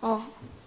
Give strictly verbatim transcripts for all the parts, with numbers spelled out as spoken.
어.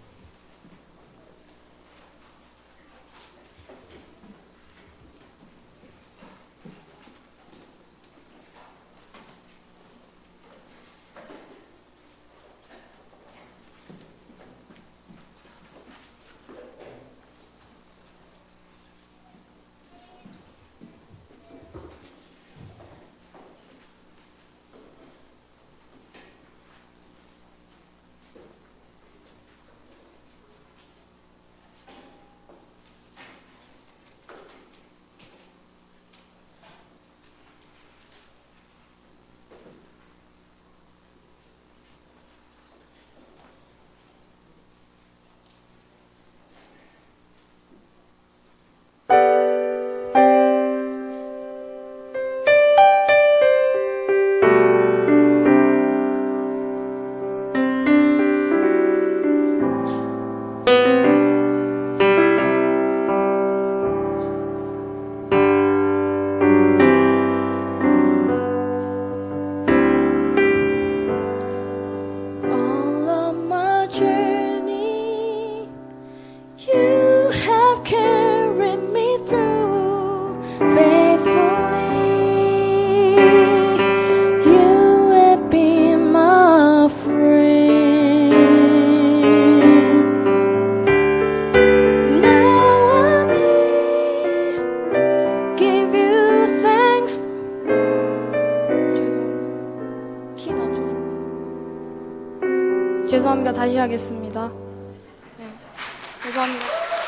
죄송합니다. 다시 하겠습니다. 네, 죄송합니다.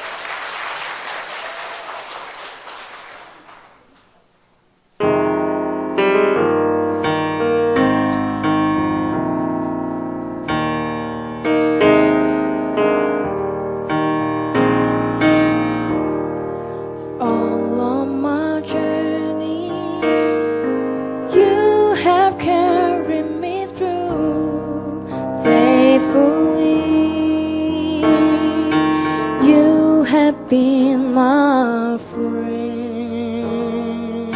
All on my journey, you have carried me through faithfully. You have been my friend.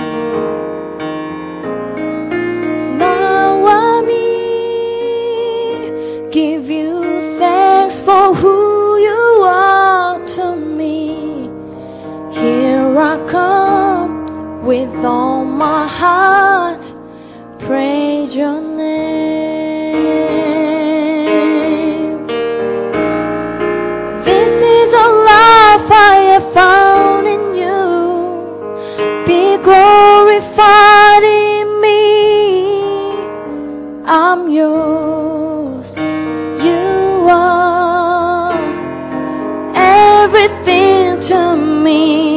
Now I'm here, give you thanks for who you are to me. Here I come with all my heart, praise your name. This is a life I have found in you. Be glorified in me. I'm yours. You are everything to me.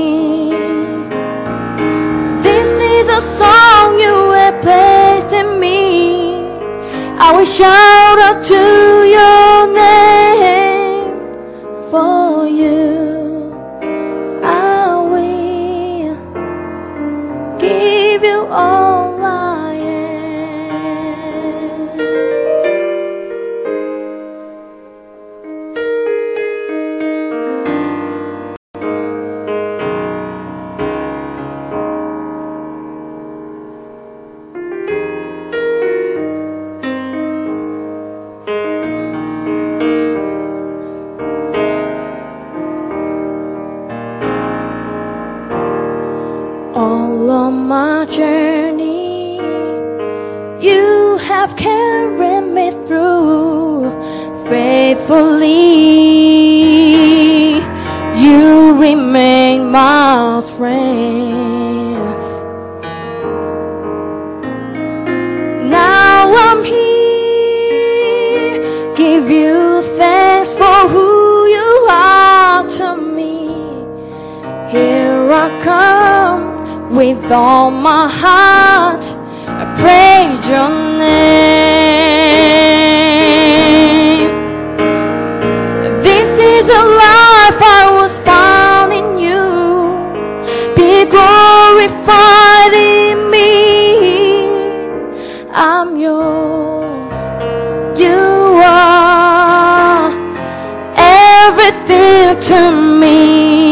A song you have placed in me, I will shout out to your name. For you I will give you all I am. All on my journey, you have carried me through faithfully. You remain my strength. Now I'm here, give you thanks for who you are to me. Here I come with all my heart, I praise your name. This is a life I was found in you. Be glorified in me. I'm yours. You are everything to me.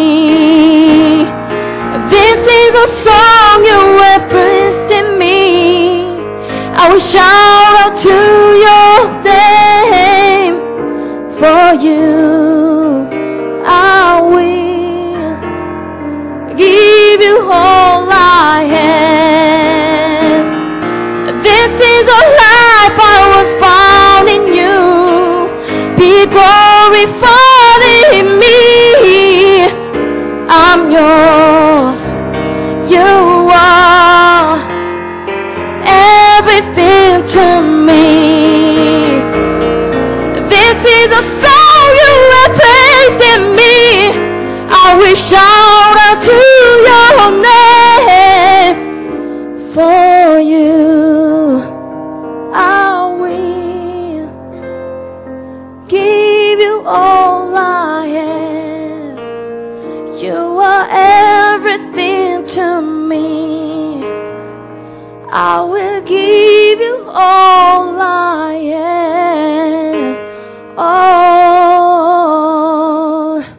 This is a song you have placed in me. I will shout out to your name. For you I will give you all I have. This is a life I was found in you. Be glorified in me. I'm yours. You are everything to me. This is a song you have placed in me. I will shout out to your name. For you I will give you all I have. You are everything to me. I will give you all I have. Oh.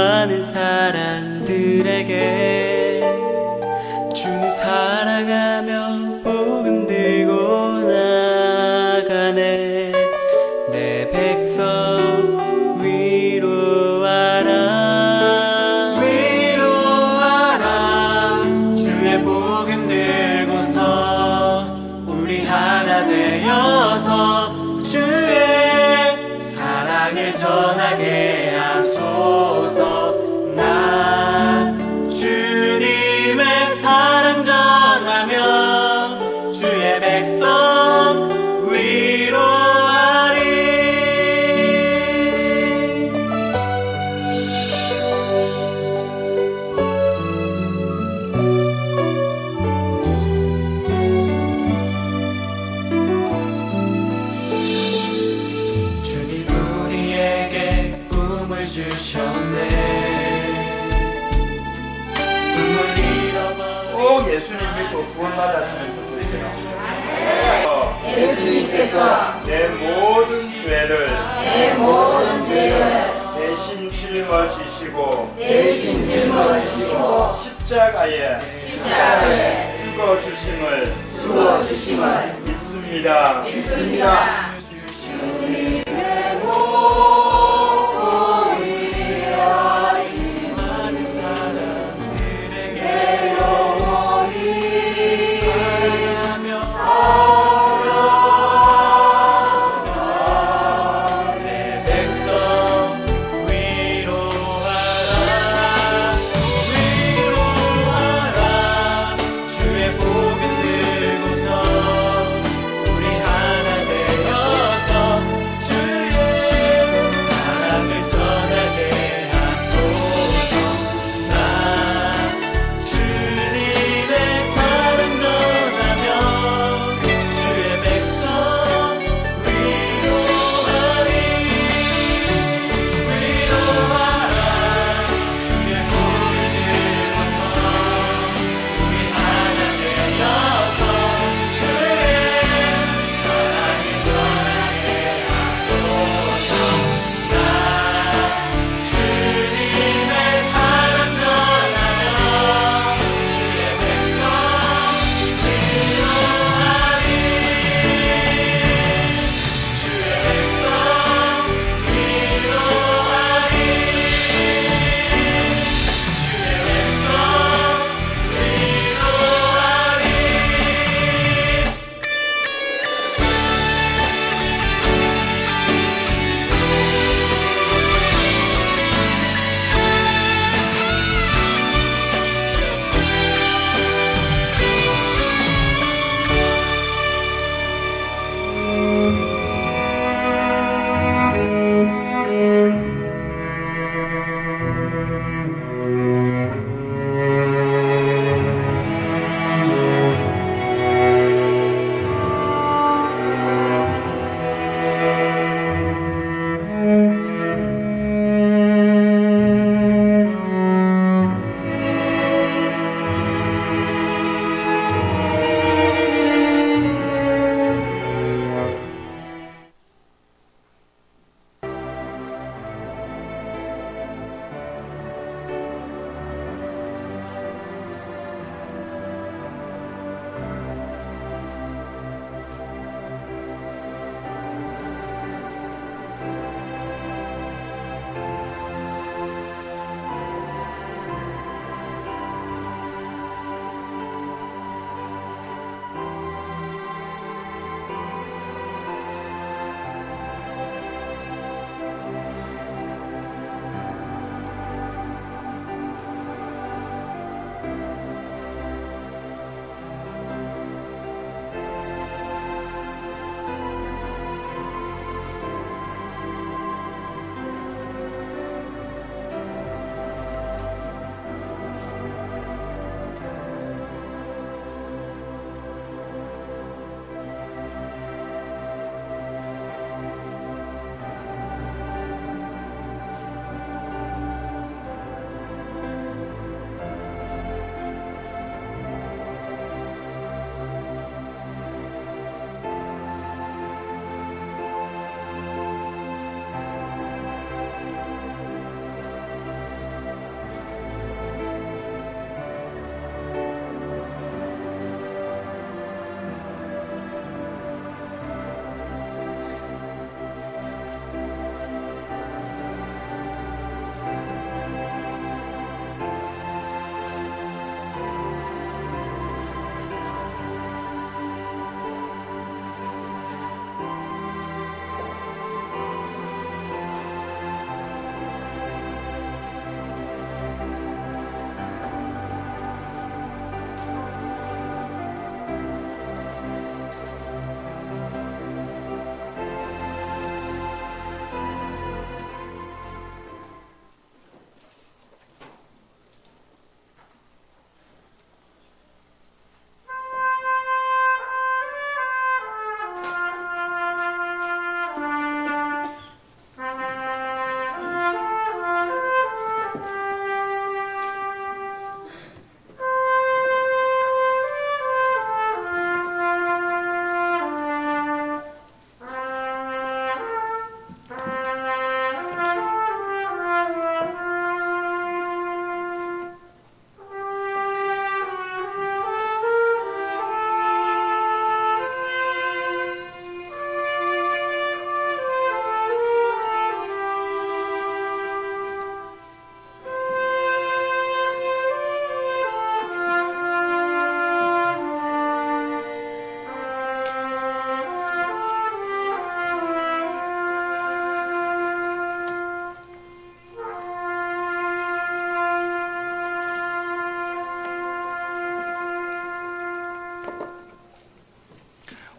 많은 사람들에게 주님 사랑하며 복음 들고 나가네. 내 백성 위로하라 위로하라. 주의 복음 들고서 우리 하나 되어서 주의 사랑을 전하게 하소서. 나 주님의 사랑 전하며 주의 백성 위로하리. 주님 우리에게 꿈을 주셨네. 꿈을 잃어버린 꼭 예수님 믿고 구원받았으면 좋겠어요. 예수님께서 내 모든 죄를 내 모든 죄를 대신 짊어지시고 대신 짊어지시고 십자가에 십자가에 죽어주심을 죽어주심을 믿습니다. 믿습니다. 주의 복음 들고서 우리 하나 되어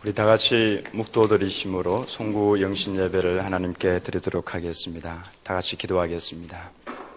우리 다 같이 묵도 드리심으로 송구 영신 예배를 하나님께 드리도록 하겠습니다. 다 같이 기도하겠습니다.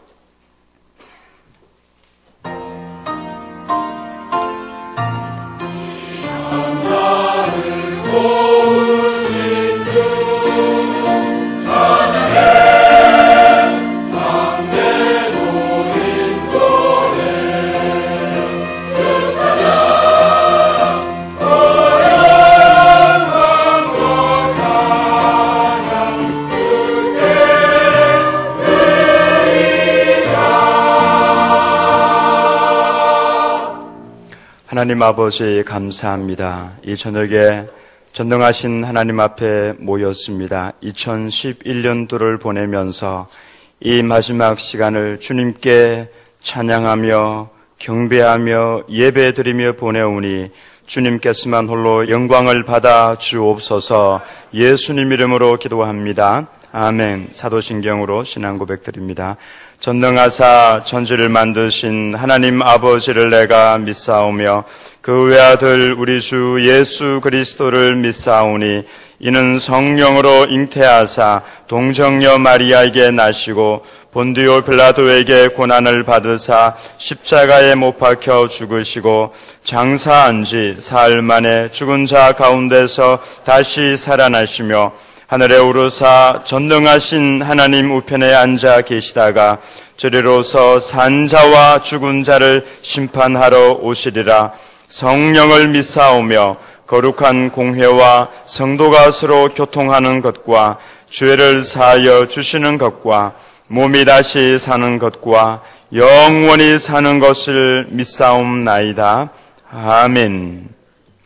하나님 아버지 감사합니다. 이 저녁에 전능하신 하나님 앞에 모였습니다. 이천십일 년도를 보내면서 이 마지막 시간을 주님께 찬양하며 경배하며 예배드리며 보내오니 주님께서만 홀로 영광을 받아 주옵소서. 예수님 이름으로 기도합니다. 아멘. 사도신경으로 신앙 고백드립니다. 전능하사 천지를 만드신 하나님 아버지를 내가 믿사오며 그 외아들 우리 주 예수 그리스도를 믿사오니 이는 성령으로 잉태하사 동정녀 마리아에게 나시고 본디오 빌라도에게 고난을 받으사 십자가에 못 박혀 죽으시고 장사한 지 사흘 만에 죽은 자 가운데서 다시 살아나시며 하늘에 오르사 전능하신 하나님 우편에 앉아 계시다가 저리로서 산자와 죽은 자를 심판하러 오시리라. 성령을 믿사오며 거룩한 공회와 성도가 서로 교통하는 것과 죄를 사하여 주시는 것과 몸이 다시 사는 것과 영원히 사는 것을 믿사옵나이다. 아멘.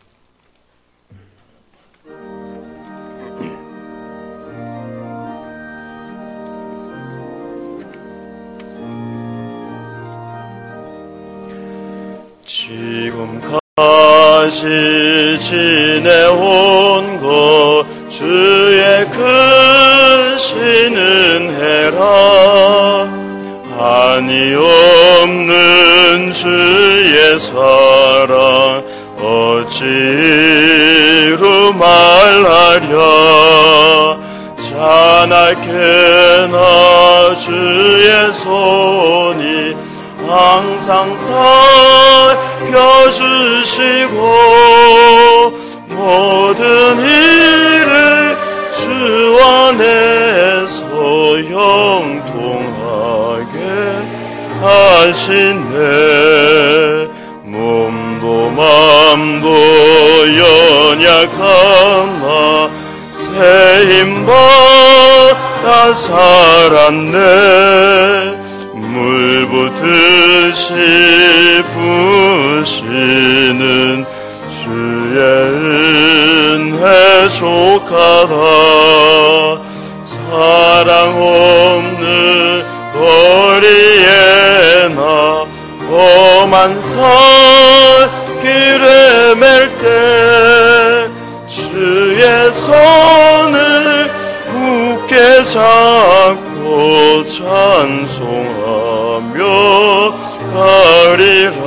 지금까지 지내온 것 주의 크신 은혜라. 한이 없는 주의 사랑 어찌로 말하랴. 자나케나 주의 손이 항상 살펴주시고 모든 일을 주 안에서 형통하게 하시네. 몸도 맘도 연약하나 새 힘받아 살았네. 물 붓듯이 부시는 주의 은혜 족하다. 사랑 없는 거리에나 험한 산길에 맬 때 주의 손을 굳게 잡고 찬송하며 가리라.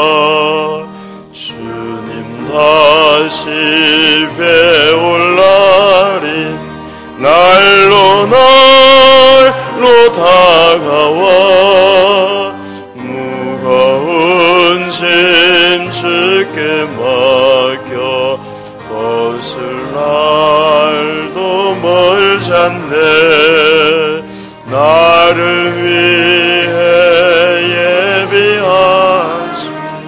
주님 다시 배울 날이 날로 날로 다가와 무거운 짐 주께 맡겨 벗을 날도 멀잖네. 나를 위해 예비하시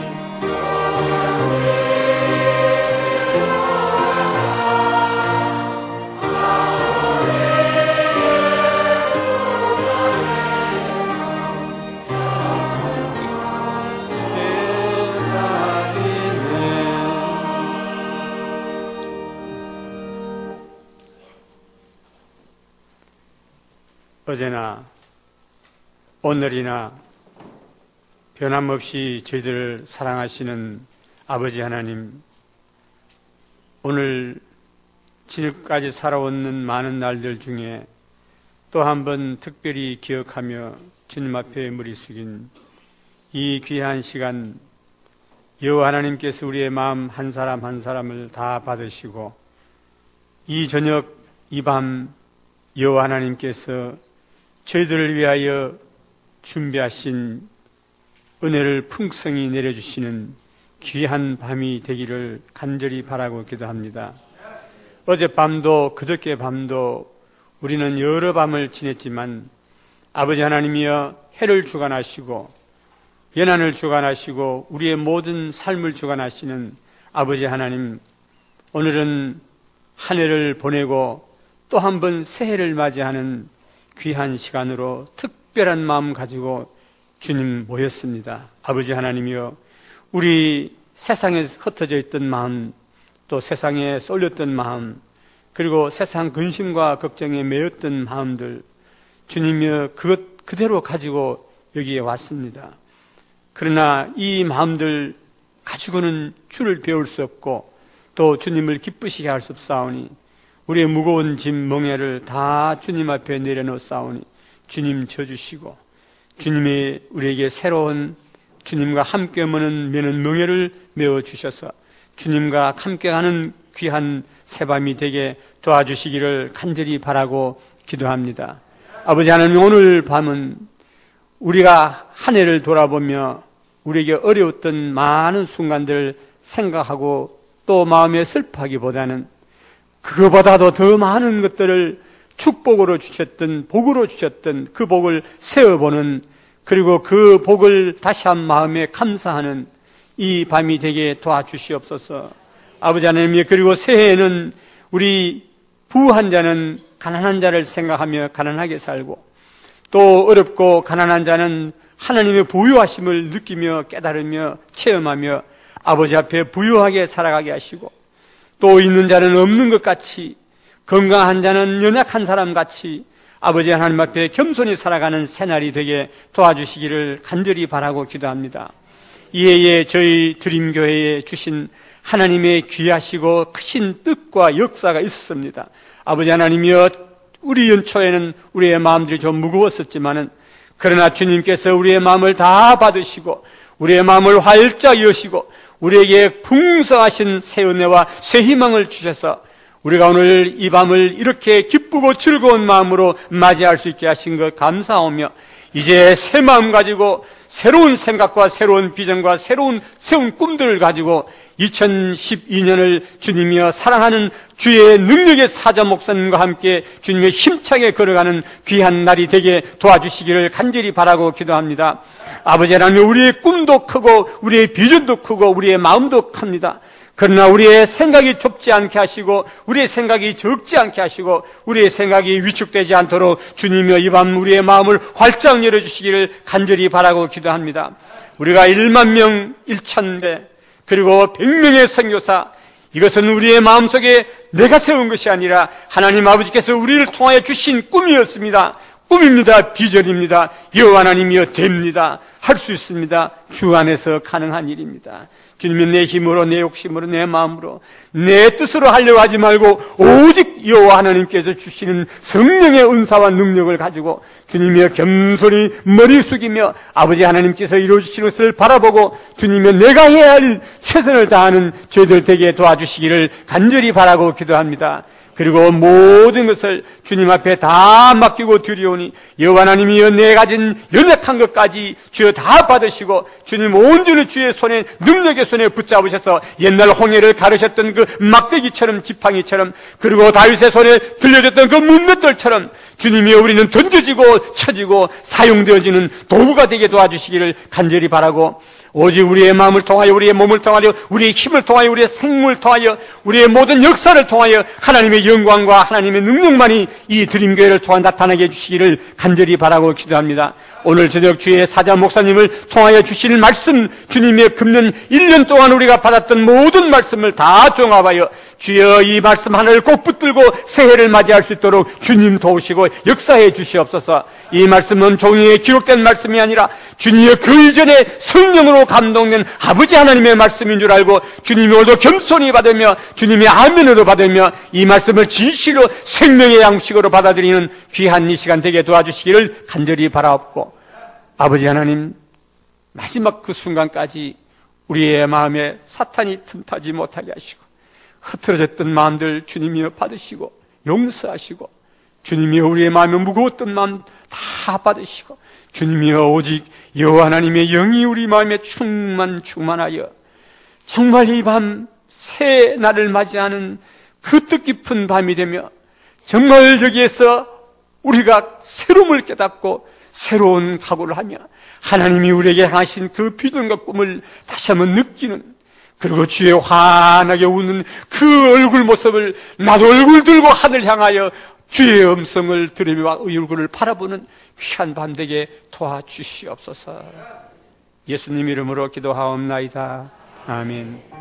어제나 오늘이나 변함없이 저희들을 사랑하시는 아버지 하나님, 오늘 지금까지 살아오는 많은 날들 중에 또 한 번 특별히 기억하며 주님 앞에 무리 숙인 이 귀한 시간, 여호와 하나님께서 우리의 마음 한 사람 한 사람을 다 받으시고 이 저녁 이 밤 여호와 하나님께서 저희들을 위하여 준비하신 은혜를 풍성히 내려주시는 귀한 밤이 되기를 간절히 바라고 기도합니다. 어젯밤도 그저께 밤도 우리는 여러 밤을 지냈지만 아버지 하나님이여 해를 주관하시고 연한을 주관하시고 우리의 모든 삶을 주관하시는 아버지 하나님, 오늘은 한 해를 보내고 또 한 번 새해를 맞이하는 귀한 시간으로 특별한 마음 가지고 주님 모였습니다. 아버지 하나님이여, 우리 세상에 흩어져 있던 마음, 또 세상에 쏠렸던 마음, 그리고 세상 근심과 걱정에 매였던 마음들, 주님이여 그것 그대로 가지고 여기에 왔습니다. 그러나 이 마음들 가지고는 주를 배울 수 없고 또 주님을 기쁘시게 할 수 없사오니 우리의 무거운 짐 멍에를 다 주님 앞에 내려놓사오니 주님 져주시고 주님이 우리에게 새로운 주님과 함께 머는 메는 멍에를 메어주셔서 주님과 함께 가는 귀한 새밤이 되게 도와주시기를 간절히 바라고 기도합니다. 아버지 하나님, 오늘 밤은 우리가 한 해를 돌아보며 우리에게 어려웠던 많은 순간들을 생각하고 또 마음에 슬퍼하기보다는 그거보다도 더 많은 것들을 축복으로 주셨던, 복으로 주셨던 그 복을 세어보는, 그리고 그 복을 다시 한 마음에 감사하는 이 밤이 되게 도와주시옵소서. 아버지 하나님, 그리고 새해에는 우리 부한 자는 가난한 자를 생각하며 가난하게 살고 또 어렵고 가난한 자는 하나님의 부유하심을 느끼며 깨달으며 체험하며 아버지 앞에 부유하게 살아가게 하시고 또 있는 자는 없는 것 같이 건강한 자는 연약한 사람 같이 아버지 하나님 앞에 겸손히 살아가는 새날이 되게 도와주시기를 간절히 바라고 기도합니다. 이해에 저희 드림교회에 주신 하나님의 귀하시고 크신 뜻과 역사가 있었습니다. 아버지 하나님이여, 우리 연초에는 우리의 마음들이 좀 무거웠었지만은 그러나 주님께서 우리의 마음을 다 받으시고 우리의 마음을 활짝 여시고 우리에게 풍성하신 새 은혜와 새 희망을 주셔서 우리가 오늘 이 밤을 이렇게 기쁘고 즐거운 마음으로 맞이할 수 있게 하신 것 감사하며 이제 새 마음 가지고 새로운 생각과 새로운 비전과 새로운 새로운 꿈들을 가지고 이천십이 년을 주님이여 사랑하는 주의 능력의 사자 목사님과 함께 주님의 힘차게 걸어가는 귀한 날이 되게 도와주시기를 간절히 바라고 기도합니다. 아버지 하나님, 우리의 꿈도 크고 우리의 비전도 크고 우리의 마음도 큽니다. 그러나 우리의 생각이 좁지 않게 하시고 우리의 생각이 적지 않게 하시고 우리의 생각이 위축되지 않도록 주님이여 이 밤 우리의 마음을 활짝 열어주시기를 간절히 바라고 기도합니다. 우리가 일만 명, 일천 배 그리고 백 명의 선교사, 이것은 우리의 마음속에 내가 세운 것이 아니라 하나님 아버지께서 우리를 통하여 주신 꿈이었습니다. 꿈입니다. 비전입니다. 여호와 하나님이여 됩니다. 할 수 있습니다. 주 안에서 가능한 일입니다. 주님이 내 힘으로, 내 욕심으로, 내 마음으로, 내 뜻으로 하려고 하지 말고 오직 여호와 하나님께서 주시는 성령의 은사와 능력을 가지고 주님이여 겸손히 머리 숙이며 아버지 하나님께서 이루어주시는 것을 바라보고 주님이여 내가 해야 할 일 최선을 다하는 저희들 되게 도와주시기를 간절히 바라고 기도합니다. 그리고 모든 것을 주님 앞에 다 맡기고 드리오니 여호와 하나님이여 내 가진 연약한 것까지 주여 다 받으시고 주님 온전히 주의 손에 능력의 손에 붙잡으셔서 옛날 홍해를 가르셨던 그 막대기처럼 지팡이처럼 그리고 다윗의 손에 들려졌던 그 문맷돌처럼 주님이여 우리는 던져지고 쳐지고 사용되어지는 도구가 되게 도와주시기를 간절히 바라고 오직 우리의 마음을 통하여 우리의 몸을 통하여 우리의 힘을 통하여 우리의 생물을 통하여 우리의 모든 역사를 통하여 하나님의 영광과 하나님의 능력만이 이 드림교회를 통해 나타나게 해주시기를 간절히 바라고 기도합니다. 오늘 저녁 주의 사자 목사님을 통하여 주시는 말씀, 주님의 금년 일 년 동안 우리가 받았던 모든 말씀을 다 종합하여 주여 이 말씀 하나를 꼭 붙들고 새해를 맞이할 수 있도록 주님 도우시고 역사해 주시옵소서. 이 말씀은 종이에 기록된 말씀이 아니라 주님의 그 이전에 성령으로 감동된 아버지 하나님의 말씀인 줄 알고 주님이 오늘도 겸손히 받으며 주님의 아멘으로 받으며 이 말씀을 진실로 생명의 양식으로 받아들이는 귀한 이 시간 되게 도와주시기를 간절히 바라옵고 아버지 하나님, 마지막 그 순간까지 우리의 마음에 사탄이 틈타지 못하게 하시고 흐트러졌던 마음들 주님이여 받으시고 용서하시고, 주님이여 우리의 마음에 무거웠던 마음 다 받으시고, 주님이여 오직 여호와 하나님의 영이 우리 마음에 충만 충만하여 정말 이 밤 새 날을 맞이하는 그 뜻깊은 밤이 되며 정말 여기에서 우리가 새로움을 깨닫고 새로운 각오를 하며 하나님이 우리에게 향하신 그 비전과 꿈을 다시 한번 느끼는, 그리고 주의 환하게 웃는 그 얼굴 모습을 나도 얼굴 들고 하늘 향하여 주의 음성을 들으며 의 얼굴을 바라보는 귀한 밤 되게 도와주시옵소서. 예수님 이름으로 기도하옵나이다. 아멘.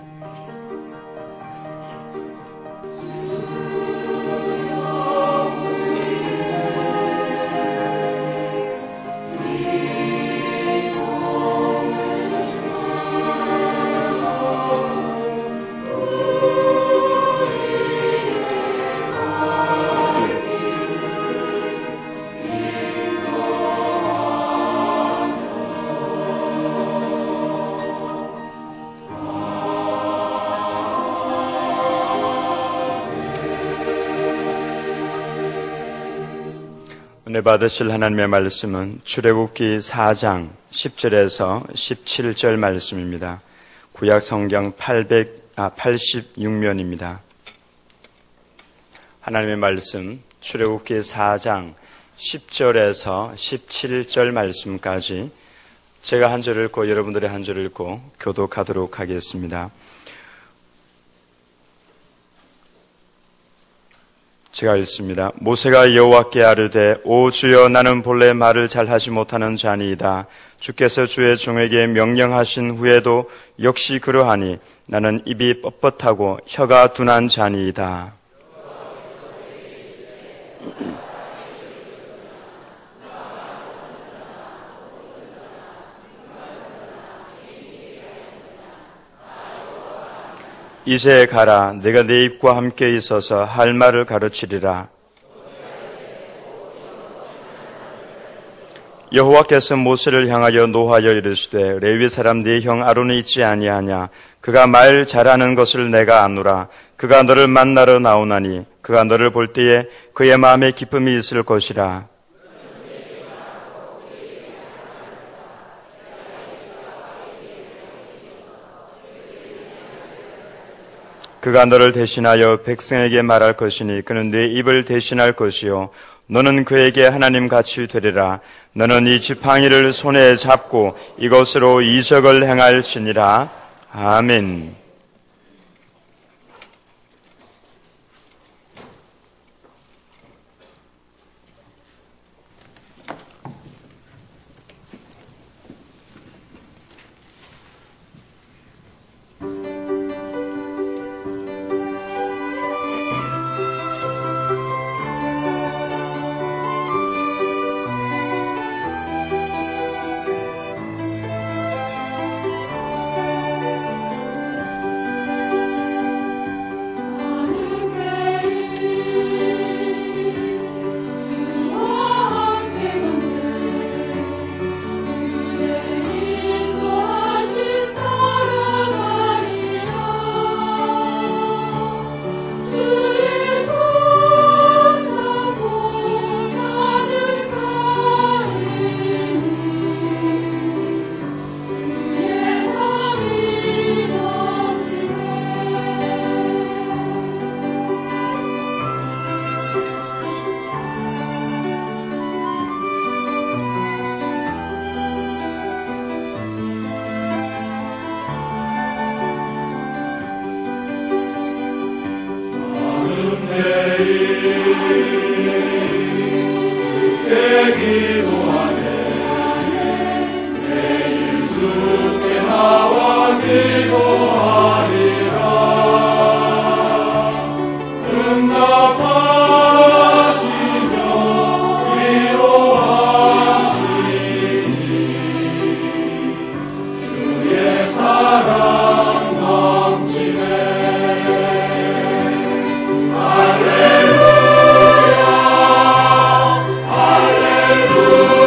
은혜 받으실 하나님의 말씀은 출애굽기 사 장 십 절에서 십칠 절 말씀입니다. 구약 성경 팔십육 면입니다. 하나님의 말씀 출애굽기 사 장 십 절에서 십칠 절 말씀까지 제가 한 절을 읽고 여러분들의 한 절을 읽고 교독하도록 하겠습니다. 제가 읽습니다. 모세가 여호와께 아뢰되 오 주여, 나는 본래 말을 잘하지 못하는 자니이다. 주께서 주의 종에게 명령하신 후에도 역시 그러하니 나는 입이 뻣뻣하고 혀가 둔한 자니이다. 이제 가라. 내가 네 입과 함께 있어서 할 말을 가르치리라. 여호와께서 모세를 향하여 노하여 이르시되 레위 사람 네 형 아론이 있지 아니하냐? 그가 말 잘하는 것을 내가 아노라. 그가 너를 만나러 나오나니 그가 너를 볼 때에 그의 마음에 기쁨이 있을 것이라. 그가 너를 대신하여 백성에게 말할 것이니 그는 네 입을 대신할 것이요 너는 그에게 하나님같이 되리라. 너는 이 지팡이를 손에 잡고 이것으로 이적을 행할지니라. 아멘. 할렐루야, 할렐루야.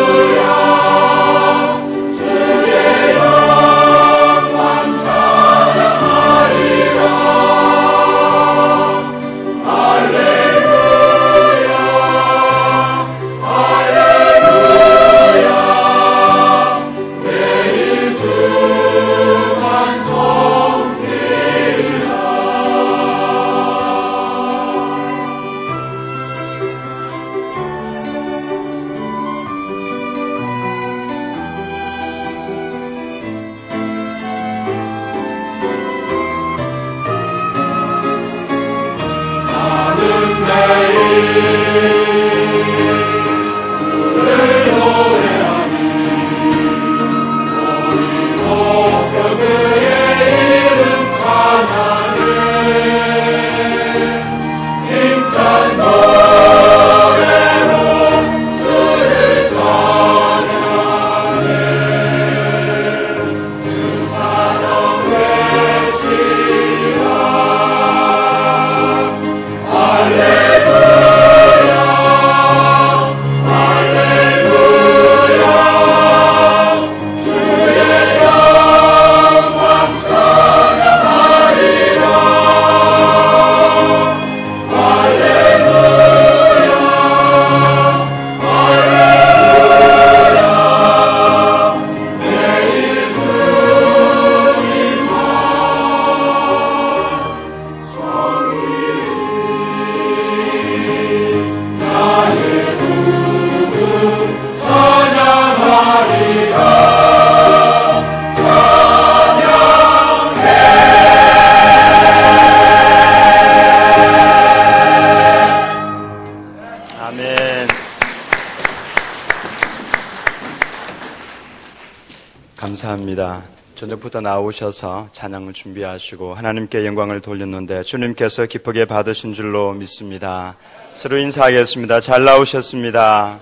감사합니다. 저녁부터 나오셔서 찬양을 준비하시고 하나님께 영광을 돌렸는데 주님께서 기쁘게 받으신 줄로 믿습니다. 서로 인사하겠습니다. 잘 나오셨습니다.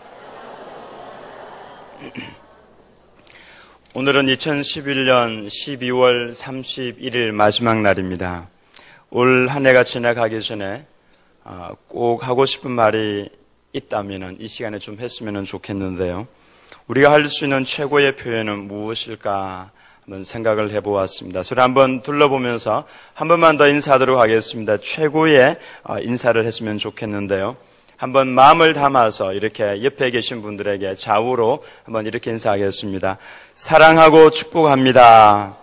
오늘은 이천십일 년 십이월 삼십일일 마지막 날입니다. 올 한 해가 지나가기 전에 꼭 하고 싶은 말이 있다면 이 시간에 좀 했으면 좋겠는데요. 우리가 할 수 있는 최고의 표현은 무엇일까 한번 생각을 해보았습니다. 서로 한번 둘러보면서 한 번만 더 인사하도록 하겠습니다. 최고의 인사를 했으면 좋겠는데요. 한번 마음을 담아서 이렇게 옆에 계신 분들에게 좌우로 한번 이렇게 인사하겠습니다. 사랑하고 축복합니다.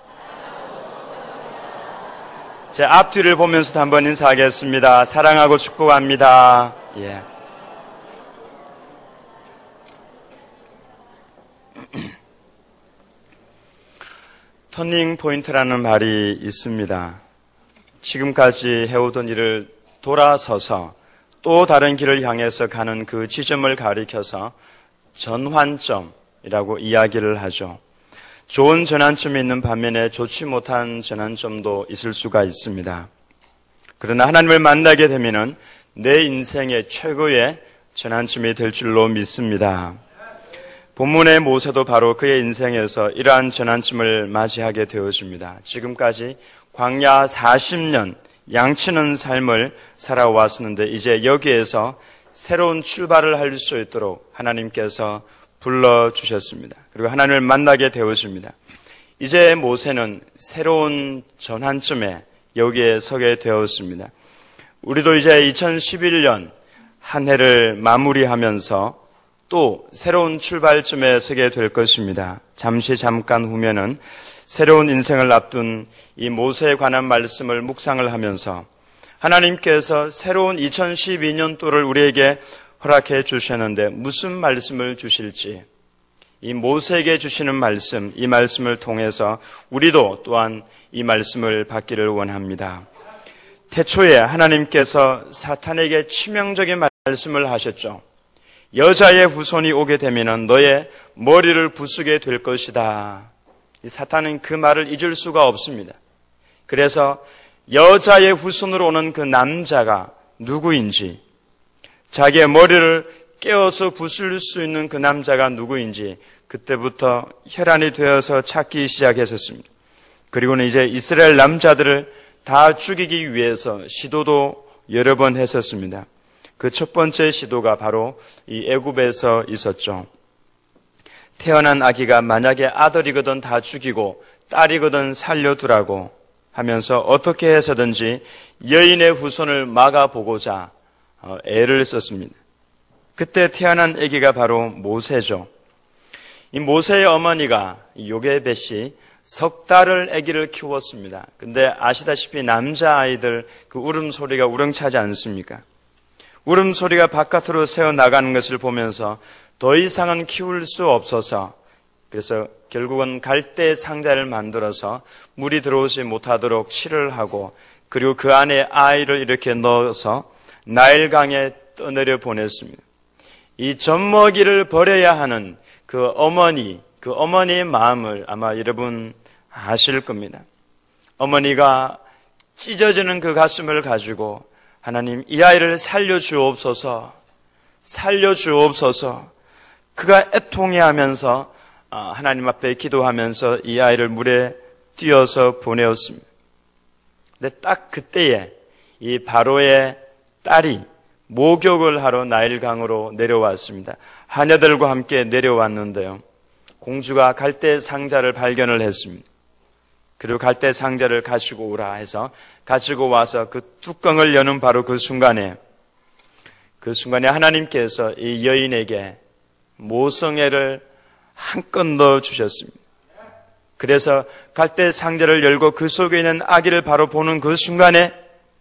제 앞뒤를 보면서도 한번 인사하겠습니다. 사랑하고 축복합니다. 예. 터닝 포인트라는 말이 있습니다. 지금까지 해오던 일을 돌아서서 또 다른 길을 향해서 가는 그 지점을 가리켜서 전환점이라고 이야기를 하죠. 좋은 전환점이 있는 반면에 좋지 못한 전환점도 있을 수가 있습니다. 그러나 하나님을 만나게 되면은 내 인생의 최고의 전환점이 될 줄로 믿습니다. 본문의 모세도 바로 그의 인생에서 이러한 전환점을 맞이하게 되어집니다. 지금까지 광야 사십 년 양치는 삶을 살아왔었는데 이제 여기에서 새로운 출발을 할 수 있도록 하나님께서 불러주셨습니다. 그리고 하나님을 만나게 되었습니다. 이제 모세는 새로운 전환점에 여기에 서게 되었습니다. 우리도 이제 이천십일 년 한 해를 마무리하면서 또 새로운 출발점에 서게 될 것입니다. 잠시 잠깐 후면은 새로운 인생을 앞둔 이 모세에 관한 말씀을 묵상을 하면서 하나님께서 새로운 이천십이 년도를 우리에게 허락해 주셨는데 무슨 말씀을 주실지 이 모세에게 주시는 말씀, 이 말씀을 통해서 우리도 또한 이 말씀을 받기를 원합니다. 태초에 하나님께서 사탄에게 치명적인 말씀을 하셨죠. 여자의 후손이 오게 되면 너의 머리를 부수게 될 것이다. 사탄은 그 말을 잊을 수가 없습니다. 그래서 여자의 후손으로 오는 그 남자가 누구인지, 자기의 머리를 깨어서 부술 수 있는 그 남자가 누구인지 그때부터 혈안이 되어서 찾기 시작했었습니다. 그리고는 이제 이스라엘 남자들을 다 죽이기 위해서 시도도 여러 번 했었습니다. 그 첫 번째 시도가 바로 이 애굽에서 있었죠. 태어난 아기가 만약에 아들이거든 다 죽이고 딸이거든 살려두라고 하면서 어떻게 해서든지 여인의 후손을 막아보고자 애를 썼습니다. 그때 태어난 아기가 바로 모세죠. 이 모세의 어머니가 요게벳이 석 달을 아기를 키웠습니다. 근데 아시다시피 남자아이들 그 울음소리가 우렁차지 않습니까? 울음소리가 바깥으로 새어나가는 것을 보면서 더 이상은 키울 수 없어서 그래서 결국은 갈대 상자를 만들어서 물이 들어오지 못하도록 칠을 하고 그리고 그 안에 아이를 이렇게 넣어서 나일강에 떠내려 보냈습니다. 이 젖먹이를 버려야 하는 그 어머니, 그 어머니의 마음을 아마 여러분 아실 겁니다. 어머니가 찢어지는 그 가슴을 가지고 하나님 이 아이를 살려주옵소서, 살려주옵소서. 그가 애통해하면서 하나님 앞에 기도하면서 이 아이를 물에 띄어서 보내었습니다. 근데 딱 그때에 이 바로의 딸이 목욕을 하러 나일강으로 내려왔습니다. 하녀들과 함께 내려왔는데요. 공주가 갈대 상자를 발견을 했습니다. 그리고 갈대 상자를 가지고 오라 해서 가지고 와서 그 뚜껑을 여는 바로 그 순간에 그 순간에 하나님께서 이 여인에게 모성애를 한껏 넣어주셨습니다. 그래서 갈대 상자를 열고 그 속에 있는 아기를 바로 보는 그 순간에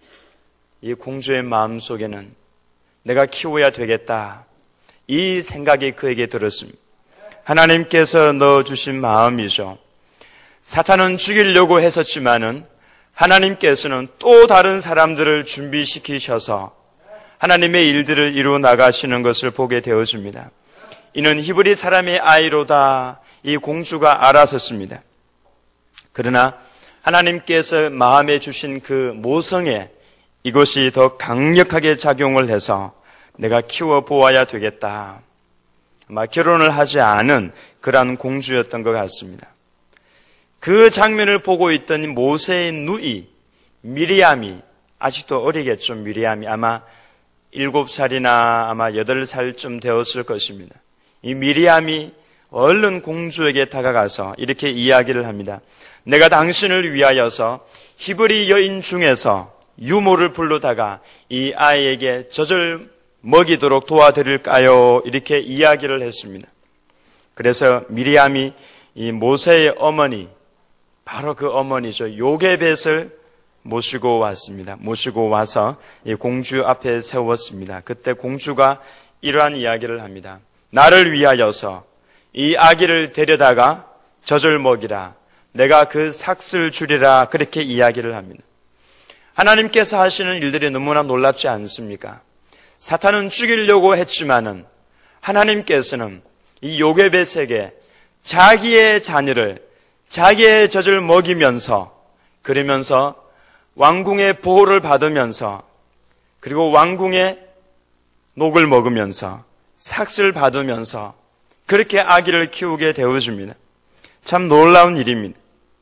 이 공주의 마음속에는 내가 키워야 되겠다. 이 생각이 그에게 들었습니다. 하나님께서 넣어주신 마음이죠. 사탄은 죽이려고 했었지만은 하나님께서는 또 다른 사람들을 준비시키셔서 하나님의 일들을 이루어 나가시는 것을 보게 되어집니다. 이는 히브리 사람의 아이로다. 이 공주가 알았었습니다. 그러나 하나님께서 마음에 주신 그 모성에 이것이 더 강력하게 작용을 해서 내가 키워 보아야 되겠다. 아마 결혼을 하지 않은 그러한 공주였던 것 같습니다. 그 장면을 보고 있던 모세의 누이 미리암이, 아직도 어리겠죠. 미리암이 아마 일곱 살이나 아마 여덟 살쯤 되었을 것입니다. 이 미리암이 얼른 공주에게 다가가서 이렇게 이야기를 합니다. 내가 당신을 위하여서 히브리 여인 중에서 유모를 불러다가 이 아이에게 젖을 먹이도록 도와드릴까요? 이렇게 이야기를 했습니다. 그래서 미리암이 이 모세의 어머니, 바로 그 어머니죠, 요게벳을 모시고 왔습니다. 모시고 와서 이 공주 앞에 세웠습니다. 그때 공주가 이러한 이야기를 합니다. 나를 위하여서 이 아기를 데려다가 젖을 먹이라. 내가 그 삭슬 주리라. 그렇게 이야기를 합니다. 하나님께서 하시는 일들이 너무나 놀랍지 않습니까? 사탄은 죽이려고 했지만은 하나님께서는 이 요게벳에게 자기의 자녀를, 자기의 젖을 먹이면서, 그러면서 왕궁의 보호를 받으면서, 그리고 왕궁의 녹을 먹으면서 삭슬 받으면서 그렇게 아기를 키우게 되어줍니다. 참 놀라운 일입니다.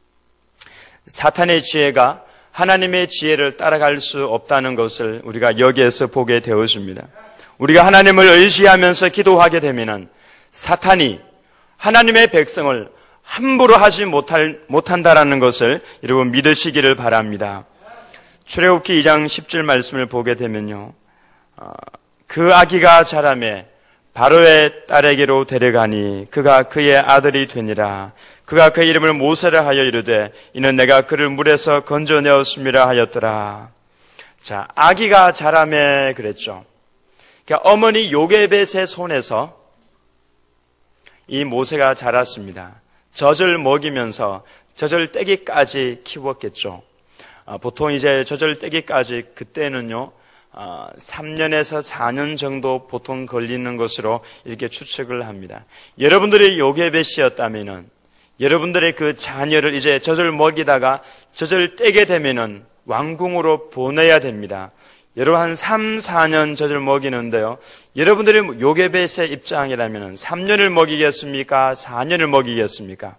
사탄의 지혜가 하나님의 지혜를 따라갈 수 없다는 것을 우리가 여기에서 보게 되어줍니다. 우리가 하나님을 의지하면서 기도하게 되면은 사탄이 하나님의 백성을 함부로 하지 못할, 못한다라는 것을 여러분 믿으시기를 바랍니다. 출애굽기 이 장 십 절 말씀을 보게 되면요, 어, 그 아기가 자라매 바로의 딸에게로 데려가니 그가 그의 아들이 되니라. 그가 그 이름을 모세라 하여 이르되 이는 내가 그를 물에서 건져내었음이라 하였더라. 자, 아기가 자라매 그랬죠. 그러니까 어머니 요게벳의 손에서 이 모세가 자랐습니다. 젖을 먹이면서 젖을 떼기까지 키웠겠죠. 아, 보통 이제 젖을 떼기까지 그때는요, 아, 삼 년에서 사 년 정도 보통 걸리는 것으로 이렇게 추측을 합니다. 여러분들이 요게벳이었다면은 여러분들의 그 자녀를 이제 젖을 먹이다가 젖을 떼게 되면은 왕궁으로 보내야 됩니다. 여러분 한 삼, 사 년 젖을 먹이는데요, 여러분들이 요게벳의 입장이라면 삼 년을 먹이겠습니까? 사 년을 먹이겠습니까?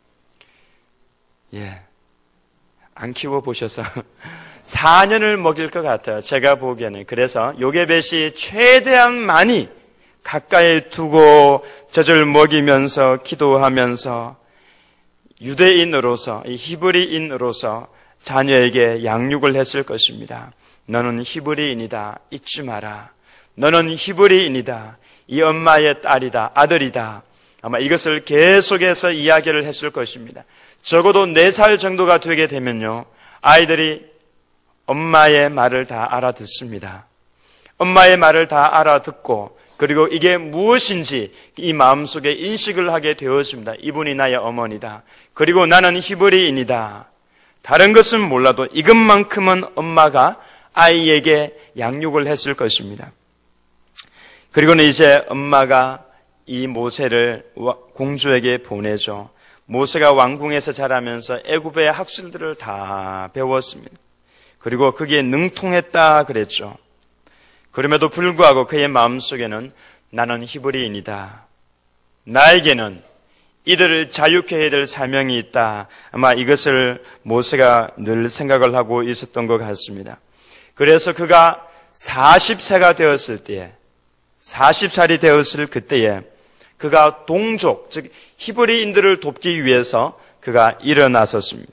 예, 안 키워보셔서 사 년을 먹일 것 같아요. 제가 보기에는. 그래서 요게벳이 최대한 많이 가까이 두고 젖을 먹이면서 기도하면서 유대인으로서, 이 히브리인으로서 자녀에게 양육을 했을 것입니다. 너는 히브리인이다. 잊지 마라. 너는 히브리인이다. 이 엄마의 딸이다. 아들이다. 아마 이것을 계속해서 이야기를 했을 것입니다. 적어도 네 살 정도가 되게 되면요, 아이들이 엄마의 말을 다 알아듣습니다. 엄마의 말을 다 알아듣고 그리고 이게 무엇인지 이 마음속에 인식을 하게 되어집니다. 이분이 나의 어머니다. 그리고 나는 히브리인이다. 다른 것은 몰라도 이것만큼은 엄마가 아이에게 양육을 했을 것입니다. 그리고는 이제 엄마가 이 모세를 공주에게 보내죠. 모세가 왕궁에서 자라면서 애굽의 학술들을 다 배웠습니다. 그리고 그게 능통했다 그랬죠. 그럼에도 불구하고 그의 마음속에는 나는 히브리인이다. 나에게는 이들을 자유케 해야 될 사명이 있다. 아마 이것을 모세가 늘 생각을 하고 있었던 것 같습니다. 그래서 그가 마흔 세가 되었을 때에, 마흔 살이 되었을 그때에 그가 동족, 즉 히브리인들을 돕기 위해서 그가 일어나섰습니다.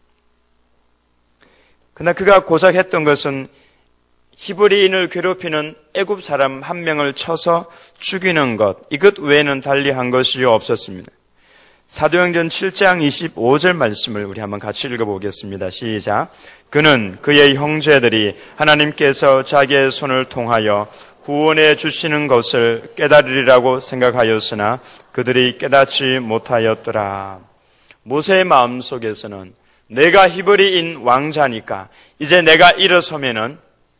그러나 그가 고작 했던 것은 히브리인을 괴롭히는 애굽 사람 한 명을 쳐서 죽이는 것, 이것 외에는 달리 한 것이 없었습니다. 사도행전 칠 장 이십오 절 말씀을 우리 한번 같이 읽어보겠습니다. 시작. 그는 그의 형제들이 하나님께서 자기의 손을 통하여 구원해 주시는 것을 깨달으리라고 생각하였으나 그들이 깨닫지 못하였더라. 모세의 마음속에서는 내가 히브리인 왕자니까 이제 내가 일어서면은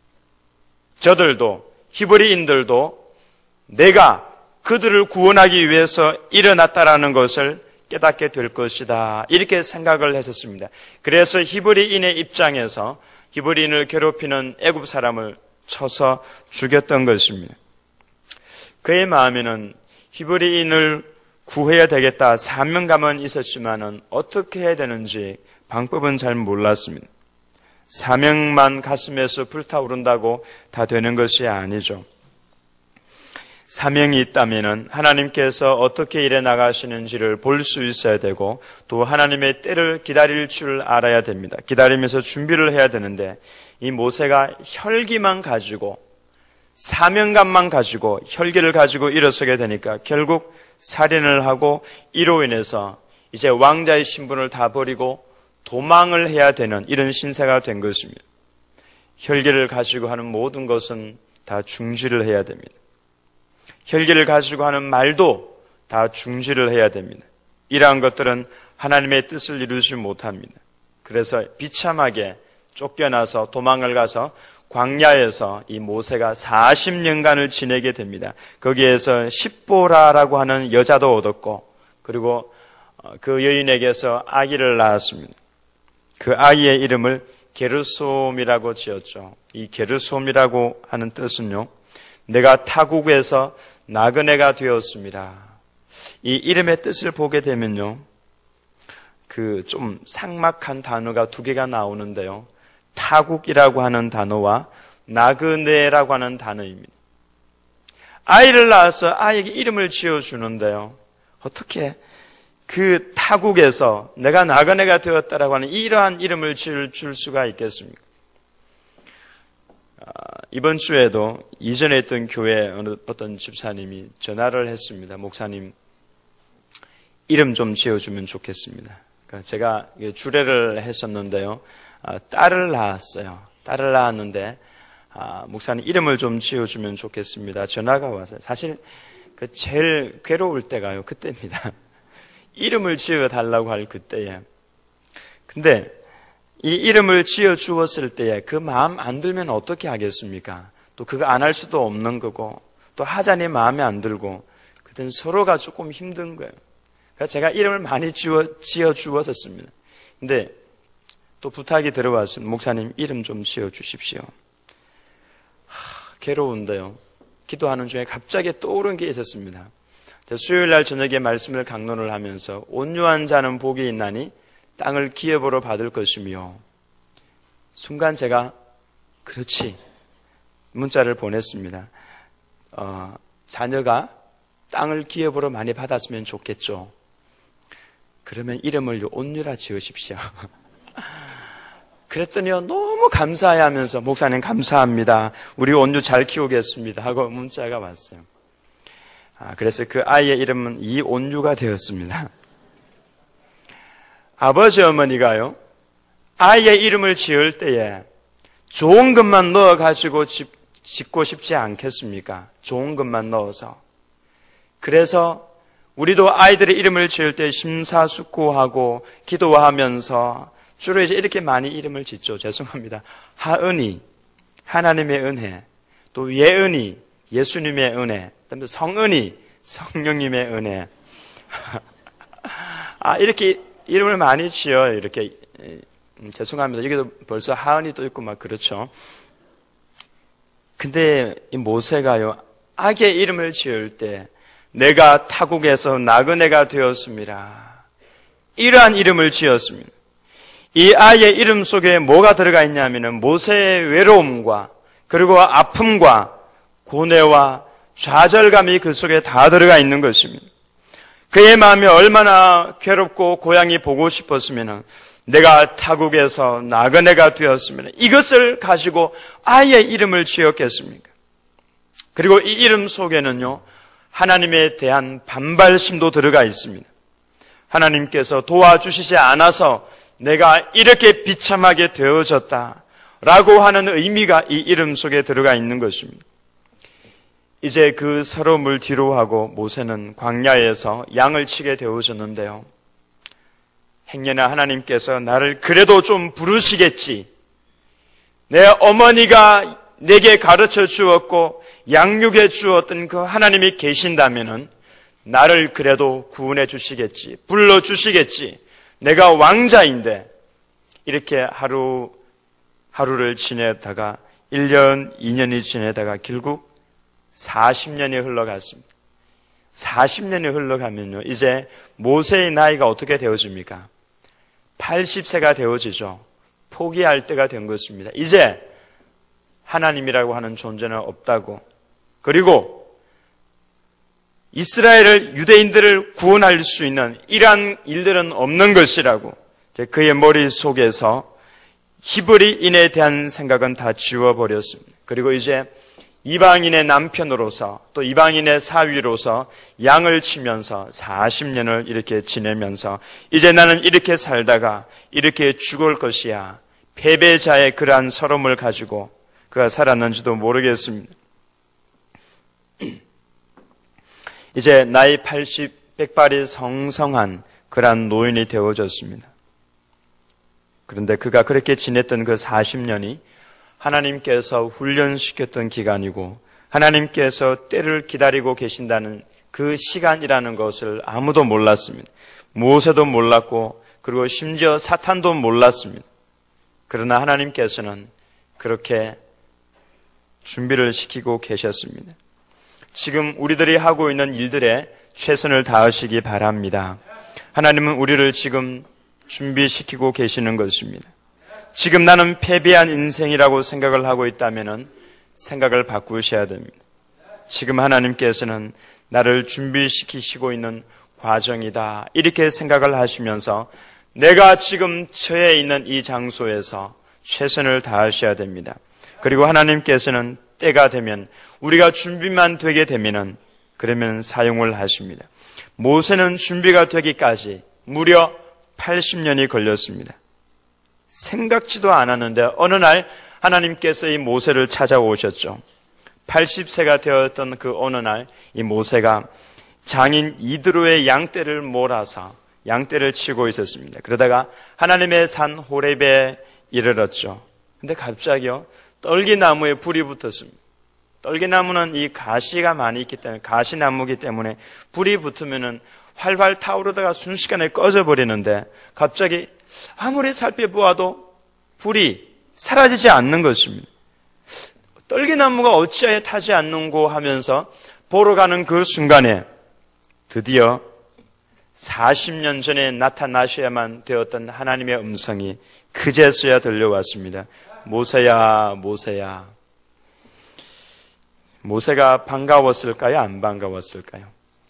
저들도 히브리인들도 내가 그들을 구원하기 위해서 일어났다라는 것을 깨닫게 될 것이다. 이렇게 생각을 했었습니다. 그래서 히브리인의 입장에서 히브리인을 괴롭히는 애굽 사람을 쳐서 죽였던 것입니다. 그의 마음에는 히브리인을 구해야 되겠다 사명감은 있었지만은 어떻게 해야 되는지 방법은 잘 몰랐습니다. 사명만 가슴에서 불타오른다고 다 되는 것이 아니죠. 사명이 있다면은 하나님께서 어떻게 일해 나가시는지를 볼 수 있어야 되고 또 하나님의 때를 기다릴 줄 알아야 됩니다. 기다리면서 준비를 해야 되는데 이 모세가 혈기만 가지고 사명감만 가지고 혈기를 가지고 일어서게 되니까 결국 살인을 하고 이로 인해서 이제 왕자의 신분을 다 버리고 도망을 해야 되는 이런 신세가 된 것입니다. 혈기를 가지고 하는 모든 것은 다 중지를 해야 됩니다. 혈기를 가지고 하는 말도 다 중지를 해야 됩니다. 이러한 것들은 하나님의 뜻을 이루지 못합니다. 그래서 비참하게 쫓겨나서 도망을 가서 광야에서 이 모세가 사십 년간을 지내게 됩니다. 거기에서 십보라라고 하는 여자도 얻었고 그리고 그 여인에게서 아기를 낳았습니다. 그 아이의 이름을 게르솜이라고 지었죠. 이 게르솜이라고 하는 뜻은요, 내가 타국에서 나그네가 되었습니다. 이 이름의 뜻을 보게 되면요, 그 좀 삭막한 단어가 두 개가 나오는데요. 타국이라고 하는 단어와 나그네라고 하는 단어입니다. 아이를 낳아서 아이에게 이름을 지어주는데요. 어떻게 그 타국에서 내가 나그네가 되었다라고 하는 이러한 이름을 지을 줄 수가 있겠습니까? 아, 이번 주에도 이전에 있던 교회 어느 어떤 집사님이 전화를 했습니다. 목사님, 이름 좀 지어주면 좋겠습니다. 그러니까 제가 주례를 했었는데요. 아, 딸을 낳았어요. 딸을 낳았는데 아, 목사님 이름을 좀 지어주면 좋겠습니다. 전화가 와서 사실 그 제일 괴로울 때가요 그때입니다. 이름을 지어달라고 할 그때에. 근데 이 이름을 지어 주었을 때에 그 마음 안 들면 어떻게 하겠습니까? 또 그거 안 할 수도 없는 거고 또 하자니 마음에 안 들고 그땐 서로가 조금 힘든 거예요. 그래서 제가 이름을 많이 지어, 지어 주었었습니다. 근데 또 부탁이 들어왔습니다. 목사님 이름 좀 지어 주십시오. 하, 괴로운데요. 기도하는 중에 갑자기 떠오른 게 있었습니다. 수요일 날 저녁에 말씀을 강론을 하면서 온유한 자는 복이 있나니 땅을 기업으로 받을 것이며, 순간 제가 그렇지 문자를 보냈습니다. 어, 자녀가 땅을 기업으로 많이 받았으면 좋겠죠. 그러면 이름을 온유라 지으십시오. 그랬더니요 너무 감사해하면서 목사님 감사합니다. 우리 온유 잘 키우겠습니다 하고 문자가 왔어요. 아, 그래서 그 아이의 이름은 이온유가 되었습니다. 아버지 어머니가요 아이의 이름을 지을 때에 좋은 것만 넣어가지고 짓고 싶지 않겠습니까? 좋은 것만 넣어서. 그래서 우리도 아이들의 이름을 지을 때 심사숙고하고 기도하면서 주로 이제 이렇게 많이 이름을 짓죠. 죄송합니다. 하은이, 하나님의 은혜, 또 예은이, 예수님의 은혜, 그다음에 성은이, 성령님의 은혜. 아, 이렇게 이름을 많이 지어요. 이렇게. 음, 죄송합니다. 여기도 벌써 하은이 또 있고 막 그렇죠. 근데 이 모세가요, 아기의 이름을 지을 때 내가 타국에서 나그네가 되었습니다. 이러한 이름을 지었습니다. 이 아이의 이름 속에 뭐가 들어가 있냐면은 모세의 외로움과 그리고 아픔과 고뇌와 좌절감이 그 속에 다 들어가 있는 것입니다. 그의 마음이 얼마나 괴롭고 고향이 보고 싶었으면 내가 타국에서 나그네가 되었으면 이것을 가지고 아이의 이름을 지었겠습니까? 그리고 이 이름 속에는요 하나님에 대한 반발심도 들어가 있습니다. 하나님께서 도와주시지 않아서 내가 이렇게 비참하게 되어졌다라고 하는 의미가 이 이름 속에 들어가 있는 것입니다. 이제 그 서러움을 뒤로하고 모세는 광야에서 양을 치게 되어졌는데요. 행여나 하나님께서 나를 그래도 좀 부르시겠지. 내 어머니가 내게 가르쳐 주었고 양육해 주었던 그 하나님이 계신다면은 나를 그래도 구원해 주시겠지, 불러 주시겠지, 내가 왕자인데, 이렇게 하루 하루를 지내다가 일 년, 이 년이 지내다가 결국 사십 년이 흘러갔습니다. 사십 년이 흘러가면요, 이제 모세의 나이가 어떻게 되어집니까? 팔십 세가 되어지죠. 포기할 때가 된 것입니다. 이제 하나님이라고 하는 존재는 없다고, 그리고 이스라엘을, 유대인들을 구원할 수 있는 이러한 일들은 없는 것이라고 그의 머릿속에서 히브리인에 대한 생각은 다 지워버렸습니다. 그리고 이제 이방인의 남편으로서 또 이방인의 사위로서 양을 치면서 사십 년을 이렇게 지내면서 이제 나는 이렇게 살다가 이렇게 죽을 것이야, 패배자의 그러한 서름을 가지고 그가 살았는지도 모르겠습니다. 이제 나이 팔십, 백발이 성성한 그러한 노인이 되어졌습니다. 그런데 그가 그렇게 지냈던 그 사십 년이 하나님께서 훈련시켰던 기간이고 하나님께서 때를 기다리고 계신다는 그 시간이라는 것을 아무도 몰랐습니다. 모세도 몰랐고 그리고 심지어 사탄도 몰랐습니다. 그러나 하나님께서는 그렇게 준비를 시키고 계셨습니다. 지금 우리들이 하고 있는 일들에 최선을 다하시기 바랍니다. 하나님은 우리를 지금 준비시키고 계시는 것입니다. 지금 나는 패배한 인생이라고 생각을 하고 있다면 생각을 바꾸셔야 됩니다. 지금 하나님께서는 나를 준비시키시고 있는 과정이다, 이렇게 생각을 하시면서 내가 지금 처해 있는 이 장소에서 최선을 다하셔야 됩니다. 그리고 하나님께서는 때가 되면, 우리가 준비만 되게 되면은 그러면 사용을 하십니다. 모세는 준비가 되기까지 무려 팔십 년이 걸렸습니다. 생각지도 않았는데 어느 날 하나님께서 이 모세를 찾아오셨죠. 팔십 세가 되었던 그 어느 날 이 모세가 장인 이드로의 양떼를 몰아서 양떼를 치고 있었습니다. 그러다가 하나님의 산 호렙에 이르렀죠. 근데 갑자기요, 떨기나무에 불이 붙었습니다. 떨기나무는 이 가시가 많이 있기 때문에, 가시나무이기 때문에 불이 붙으면은 활활 타오르다가 순식간에 꺼져버리는데 갑자기 아무리 살펴보아도 불이 사라지지 않는 것입니다. 떨기나무가 어찌하여 타지 않는고 하면서 보러 가는 그 순간에 드디어 사십 년 전에 나타나셔야만 되었던 하나님의 음성이 그제서야 들려왔습니다. 모세야, 모세야. 모세가 반가웠을까요? 안 반가웠을까요?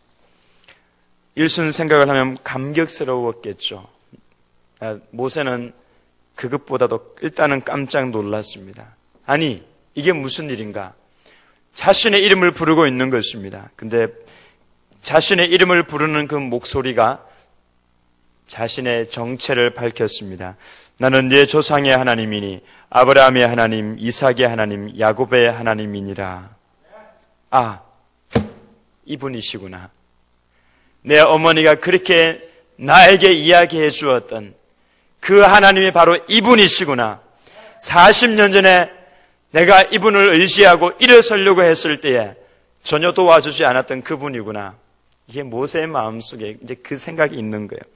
일순 생각을 하면 감격스러웠겠죠. 모세는 그것보다도 일단은 깜짝 놀랐습니다. 아니, 이게 무슨 일인가? 자신의 이름을 부르고 있는 것입니다. 근데 자신의 이름을 부르는 그 목소리가 자신의 정체를 밝혔습니다. 나는 네 조상의 하나님이니 아브라함의 하나님, 이삭의 하나님, 야곱의 하나님이니라. 아, 이분이시구나. 내 어머니가 그렇게 나에게 이야기해 주었던 그 하나님이 바로 이분이시구나. 사십 년 전에 내가 이분을 의지하고 일어서려고 했을 때에 전혀 도와주지 않았던 그분이구나. 이게 모세의 마음속에 이제 그 생각이 있는 거예요.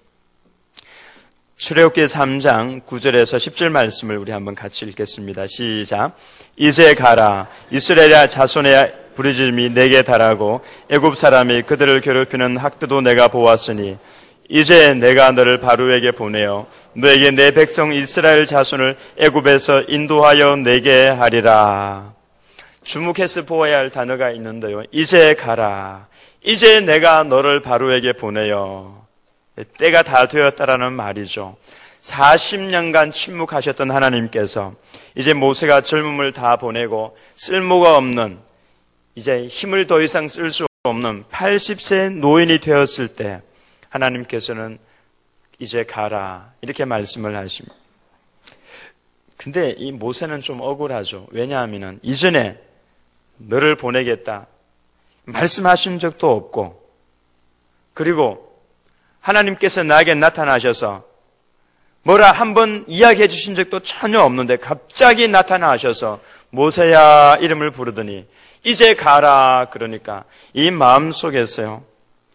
출애굽기 삼 장 구 절에서 십 절 말씀을 우리 한번 같이 읽겠습니다. 시작. 이제 가라. 이스라엘 자손의 부르짖음이 내게 달하고 애굽 사람이 그들을 괴롭히는 학대도 내가 보았으니 이제 내가 너를 바로에게 보내어 너에게 내 백성 이스라엘 자손을 애굽에서 인도하여 내게 하리라. 주목해서 보아야 할 단어가 있는데요. 이제 가라. 이제 내가 너를 바로에게 보내요. 때가 다 되었다라는 말이죠. 사십 년간 침묵하셨던 하나님께서 이제 모세가 젊음을 다 보내고 쓸모가 없는, 이제 힘을 더 이상 쓸 수 없는 팔십 세 노인이 되었을 때 하나님께서는 이제 가라, 이렇게 말씀을 하십니다. 근데 이 모세는 좀 억울하죠. 왜냐하면 이전에 너를 보내겠다 말씀하신 적도 없고, 그리고 하나님께서 나에게 나타나셔서 뭐라 한번 이야기해 주신 적도 전혀 없는데 갑자기 나타나셔서 모세야 이름을 부르더니 이제 가라 그러니까 이 마음속에서요,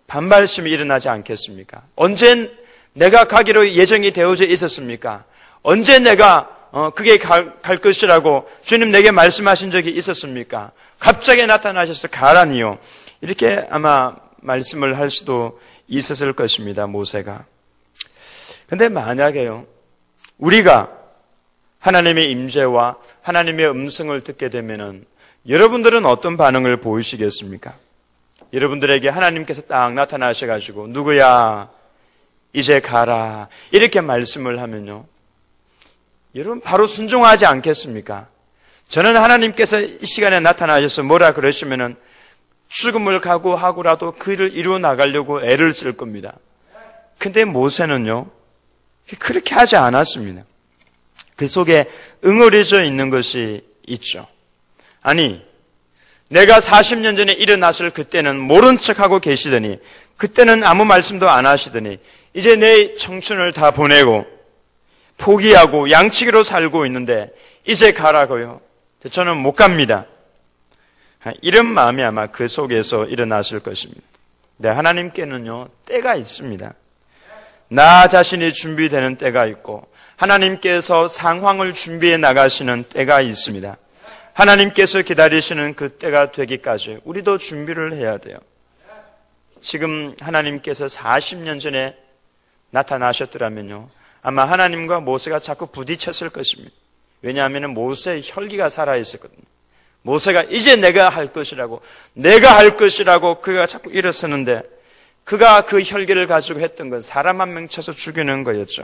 반발심이 일어나지 않겠습니까? 언제 내가 가기로 예정이 되어져 있었습니까? 언제 내가 어, 그게 갈, 갈 것이라고 주님 내게 말씀하신 적이 있었습니까? 갑자기 나타나셔서 가라니요. 이렇게 아마 말씀을 할 수도 있었을 것입니다, 모세가. 근데 만약에요, 우리가 하나님의 임재와 하나님의 음성을 듣게 되면은 여러분들은 어떤 반응을 보이시겠습니까? 여러분들에게 하나님께서 딱 나타나셔가지고 누구야? 이제 가라. 이렇게 말씀을 하면요, 여러분 바로 순종하지 않겠습니까? 저는 하나님께서 이 시간에 나타나셔서 뭐라 그러시면은 죽음을 각오하고라도 그 일을 이루어 나가려고 애를 쓸 겁니다. 근데 모세는요, 그렇게 하지 않았습니다. 그 속에 응어리져 있는 것이 있죠. 아니, 내가 사십 년 전에 일어났을 그때는 모른 척하고 계시더니, 그때는 아무 말씀도 안 하시더니, 이제 내 청춘을 다 보내고 포기하고 양치기로 살고 있는데 이제 가라고요? 저는 못 갑니다. 이런 마음이 아마 그 속에서 일어났을 것입니다. 네, 하나님께는요, 때가 있습니다. 나 자신이 준비되는 때가 있고 하나님께서 상황을 준비해 나가시는 때가 있습니다. 하나님께서 기다리시는 그 때가 되기까지 우리도 준비를 해야 돼요. 지금 하나님께서 사십 년 전에 나타나셨더라면요, 아마 하나님과 모세가 자꾸 부딪혔을 것입니다. 왜냐하면 모세의 혈기가 살아있었거든요. 모세가 이제 내가 할 것이라고, 내가 할 것이라고 그가 자꾸 일어서는데, 그가 그 혈기를 가지고 했던 건 사람 한 명 쳐서 죽이는 거였죠.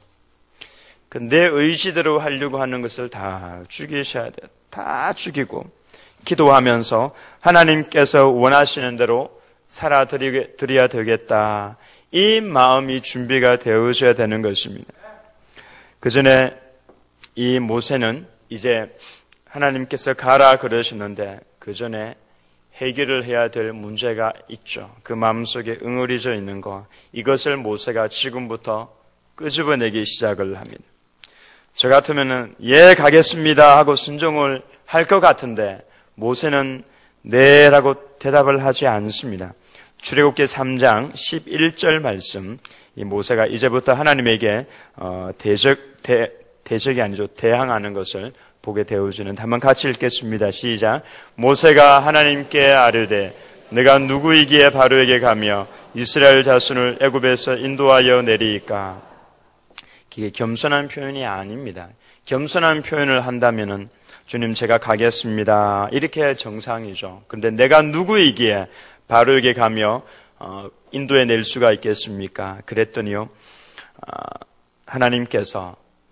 내 의지대로 하려고 하는 것을 다 죽이셔야 돼요. 다 죽이고 기도하면서 하나님께서 원하시는 대로 살아드려야 되겠다, 이 마음이 준비가 되어져야 되는 것입니다. 그 전에 이 모세는 이제 하나님께서 가라 그러시는데 그 전에 해결을 해야 될 문제가 있죠. 그 마음속에 응어리져 있는 거, 이것을 모세가 지금부터 끄집어내기 시작을 합니다. 저 같으면은 예 가겠습니다 하고 순종을 할 것 같은데 모세는 네라고 대답을 하지 않습니다. 출애굽기 삼 장 십일 절 말씀, 이 모세가 이제부터 하나님에게 어, 대적, 대, 대적이 아니죠, 대항하는 것을 보게 되어지는, 한번 같이 읽겠습니다. 시작. 모세가 하나님께 아뢰되 내가 누구이기에 바로에게 가며 이스라엘 자손을 애굽에서 인도하여 내리이까. 이게 겸손한 표현이 아닙니다. 겸손한 표현을 한다면은 주님 제가 가겠습니다, 이렇게 정상이죠. 그런데 내가 누구이기에 바로에게 가며 어, 인도해 낼 수가 있겠습니까? 그랬더니요, 어, 하나님께서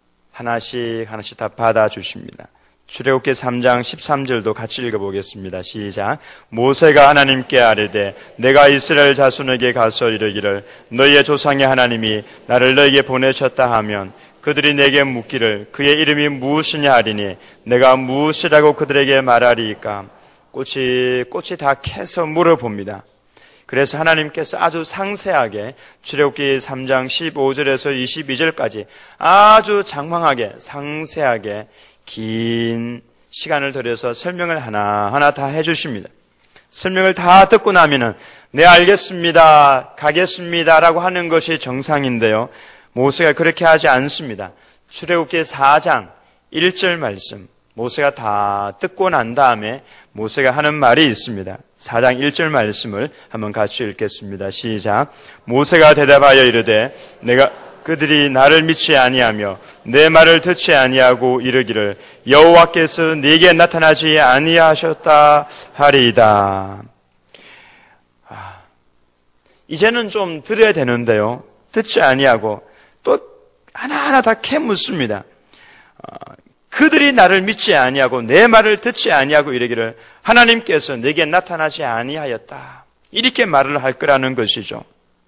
하나씩 하나씩 다 받아주십니다. 출애굽기 삼 장 십삼 절도 같이 읽어보겠습니다. 시작. 모세가 하나님께 아뢰되 내가 이스라엘 자손에게 가서 이르기를 너희의 조상의 하나님이 나를 너희에게 보내셨다 하면 그들이 내게 묻기를 그의 이름이 무엇이냐 하리니 내가 무엇이라고 그들에게 말하리이까. 꽃이 꽃이 다 캐서 물어봅니다. 그래서 하나님께서 아주 상세하게 출애굽기 삼 장 십오 절에서 이십이 절까지 아주 장황하게 상세하게 긴 시간을 들여서 설명을 하나하나 다 해주십니다. 설명을 다 듣고 나면은 네 알겠습니다, 가겠습니다 라고 하는 것이 정상인데요, 모세가 그렇게 하지 않습니다. 출애굽기 사 장 일 절 말씀, 모세가 다 듣고 난 다음에 모세가 하는 말이 있습니다. 사 장 일 절 말씀을 한번 같이 읽겠습니다. 시작. 모세가 대답하여 이르되 내가 그들이 나를 믿지 아니하며 내 말을 듣지 아니하고 이르기를 여호와께서 네게 나타나지 아니하셨다 하리이다. 아, 이제는 좀 들어야 되는데요, 듣지 아니하고 또 하나하나 다 캐묻습니다. 아, 그들이 나를 믿지 아니하고 내 말을 듣지 아니하고 이르기를 하나님께서 내게 나타나지 아니하였다, 이렇게 말을 할 거라는 것이죠.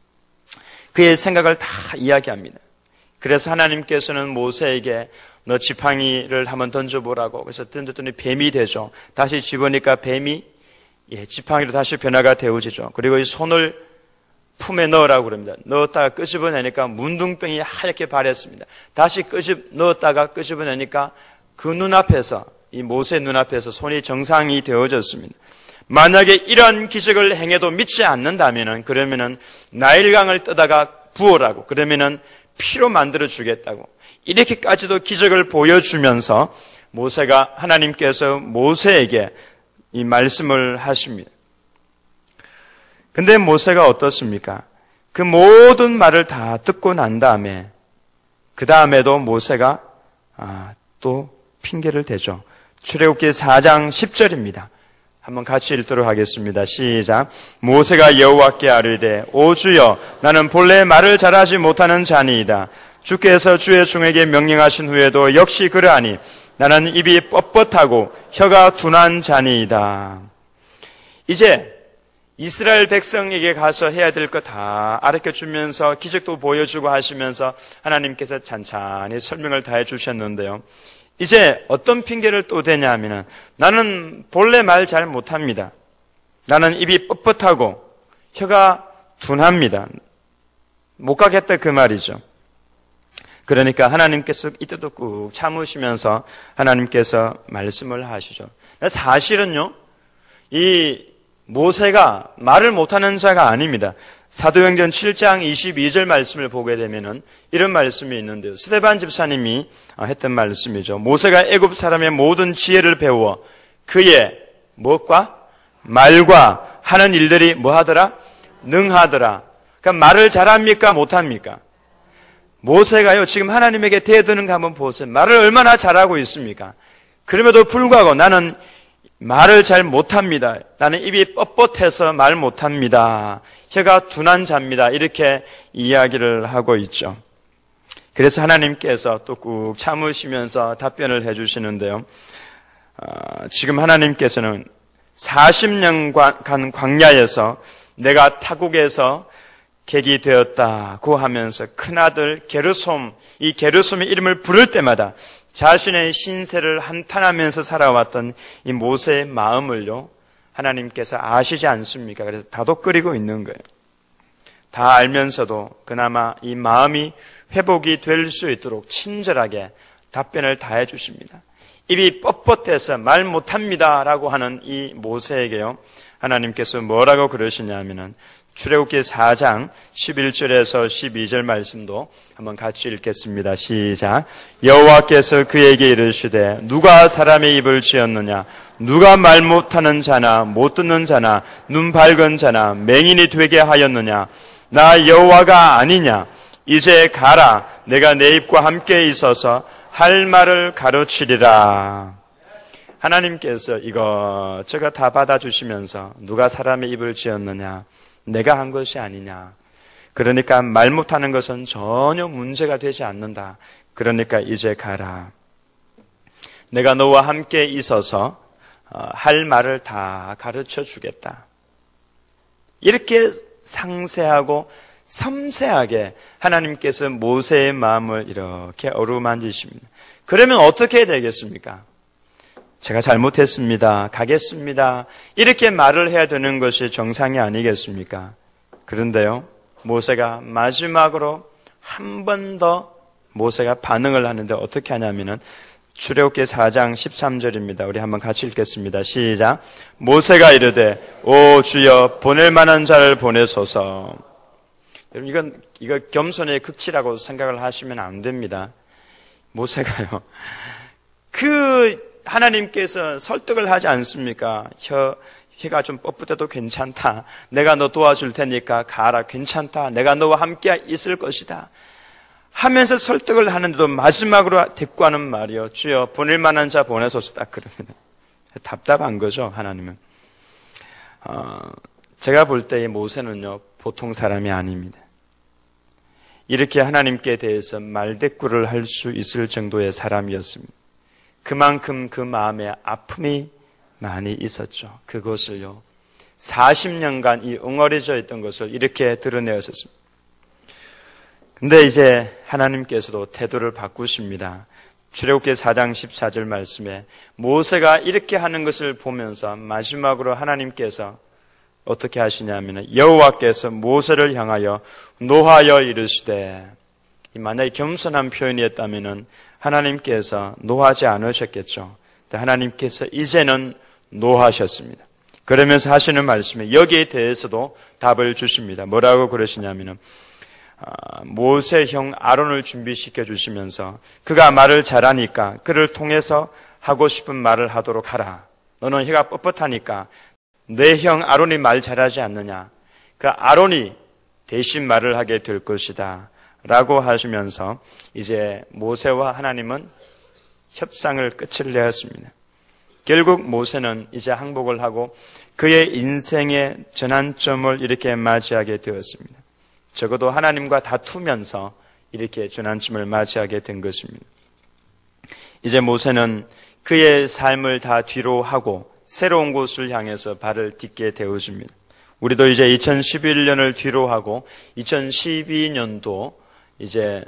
그의 생각을 다 이야기합니다. 그래서 하나님께서는 모세에게 너 지팡이를 한번 던져보라고, 그래서 던졌더니 뱀이 되죠. 다시 집으니까 뱀이 예, 지팡이로 다시 변화가 되어지죠. 그리고 이 손을 품에 넣으라고 그럽니다. 넣었다가 끄집어내니까 문둥병이 하얗게 발했습니다. 다시 끄집 넣었다가 끄집어내니까 그 눈앞에서, 이 모세 눈앞에서 손이 정상이 되어졌습니다. 만약에 이런 기적을 행해도 믿지 않는다면은 그러면은 나일강을 떠다가 부어라고, 그러면은 피로 만들어 주겠다고, 이렇게까지도 기적을 보여주면서 모세가 하나님께서 모세에게 이 말씀을 하십니다. 근데 모세가 어떻습니까? 그 모든 말을 다 듣고 난 다음에 그 다음에도 모세가 아, 또 핑계를 대죠. 출애굽기 사 장 십 절입니다. 한번 같이 읽도록 하겠습니다. 시작. 모세가 여호와께 아뢰되 오 주여, 나는 본래 말을 잘하지 못하는 자니이다. 주께서 주의 종에게 명령하신 후에도 역시 그러하니 나는 입이 뻣뻣하고 혀가 둔한 자니이다. 이제 이스라엘 백성에게 가서 해야 될 거 다 가르쳐주면서 기적도 보여주고 하시면서 하나님께서 찬찬히 설명을 다 해주셨는데요. 이제 어떤 핑계를 또 대냐 하면, 나는 본래 말 잘 못합니다. 나는 입이 뻣뻣하고 혀가 둔합니다. 못 가겠다 그 말이죠. 그러니까 하나님께서 이때도 꾹 참으시면서 하나님께서 말씀을 하시죠. 사실은요, 이 모세가 말을 못하는 자가 아닙니다. 사도행전 칠 장 이십이 절 말씀을 보게 되면은 이런 말씀이 있는데요. 스데반 집사님이 했던 말씀이죠. 모세가 애굽 사람의 모든 지혜를 배워 그의 무엇과 말과 하는 일들이 뭐하더라? 능하더라. 그러니까 말을 잘합니까? 못합니까? 모세가요, 지금 하나님에게 대드는 거 한번 보세요. 말을 얼마나 잘하고 있습니까? 그럼에도 불구하고 나는 말을 잘 못합니다. 나는 입이 뻣뻣해서 말 못합니다. 혀가 둔한 자입니다. 이렇게 이야기를 하고 있죠. 그래서 하나님께서 또 꾹 참으시면서 답변을 해주시는데요. 어, 지금 하나님께서는 사십 년간 광야에서 내가 타국에서 객이 되었다고 하면서 큰아들 게르솜, 이 게르솜의 이름을 부를 때마다 자신의 신세를 한탄하면서 살아왔던 이 모세의 마음을요, 하나님께서 아시지 않습니까? 그래서 다독거리고 있는 거예요. 다 알면서도 그나마 이 마음이 회복이 될 수 있도록 친절하게 답변을 다 해주십니다. 입이 뻣뻣해서 말 못합니다 라고 하는 이 모세에게요, 하나님께서 뭐라고 그러시냐면은 출애굽기 사 장 십일 절에서 십이 절 말씀도 한번 같이 읽겠습니다. 시작. 여호와께서 그에게 이르시되 누가 사람의 입을 지었느냐? 누가 말 못하는 자나 못 듣는 자나 눈 밝은 자나 맹인이 되게 하였느냐? 나 여호와가 아니냐? 이제 가라. 내가 내 입과 함께 있어서 할 말을 가르치리라. 하나님께서 이것저것 다 받아주시면서 누가 사람의 입을 지었느냐? 내가 한 것이 아니냐. 그러니까 말 못하는 것은 전혀 문제가 되지 않는다. 그러니까 이제 가라. 내가 너와 함께 있어서 할 말을 다 가르쳐 주겠다. 이렇게 상세하고 섬세하게 하나님께서 모세의 마음을 이렇게 어루만지십니다. 그러면 어떻게 되겠습니까? 제가 잘못했습니다. 가겠습니다. 이렇게 말을 해야 되는 것이 정상이 아니겠습니까? 그런데요, 모세가 마지막으로 한 번 더 모세가 반응을 하는데 어떻게 하냐면은 출애굽기 사 장 십삼 절입니다. 우리 한번 같이 읽겠습니다. 시작. 모세가 이르되 오 주여, 보낼 만한 자를 보내소서. 여러분, 이건 이거 겸손의 극치라고 생각을 하시면 안 됩니다. 모세가요, 그 하나님께서 설득을 하지 않습니까? 혀, 혀가 좀 뻣뻣해도 괜찮다. 내가 너 도와줄 테니까 가라. 괜찮다. 내가 너와 함께 있을 것이다. 하면서 설득을 하는데도 마지막으로 대꾸하는 말이요. 주여, 보낼 만한 자 보내소서. 딱 그럽니다. 답답한 거죠, 하나님은. 어, 제가 볼 때 이 모세는요, 보통 사람이 아닙니다. 이렇게 하나님께 대해서 말대꾸를 할 수 있을 정도의 사람이었습니다. 그만큼 그 마음에 아픔이 많이 있었죠. 그것을요, 사십 년간 이 엉어리져 있던 것을 이렇게 드러내었습니다. 근데 이제 하나님께서도 태도를 바꾸십니다. 출애굽기 사 장 십사 절 말씀에 모세가 이렇게 하는 것을 보면서 마지막으로 하나님께서 어떻게 하시냐면 여호와께서 모세를 향하여 노하여 이르시되, 만약에 겸손한 표현이었다면 하나님께서 노하지 않으셨겠죠. 하나님께서 이제는 노하셨습니다. 그러면서 하시는 말씀에 여기에 대해서도 답을 주십니다. 뭐라고 그러시냐면은 아, 모세 형 아론을 준비시켜 주시면서 그가 말을 잘하니까 그를 통해서 하고 싶은 말을 하도록 하라. 너는 혀가 뻣뻣하니까 내 형 아론이 말 잘하지 않느냐. 그 아론이 대신 말을 하게 될 것이다 라고 하시면서 이제 모세와 하나님은 협상을 끝을 내었습니다. 결국 모세는 이제 항복을 하고 그의 인생의 전환점을 이렇게 맞이하게 되었습니다. 적어도 하나님과 다투면서 이렇게 전환점을 맞이하게 된 것입니다. 이제 모세는 그의 삶을 다 뒤로 하고 새로운 곳을 향해서 발을 딛게 되어집니다. 우리도 이제 이천십일 년을 뒤로 하고 이천십이 년도 이제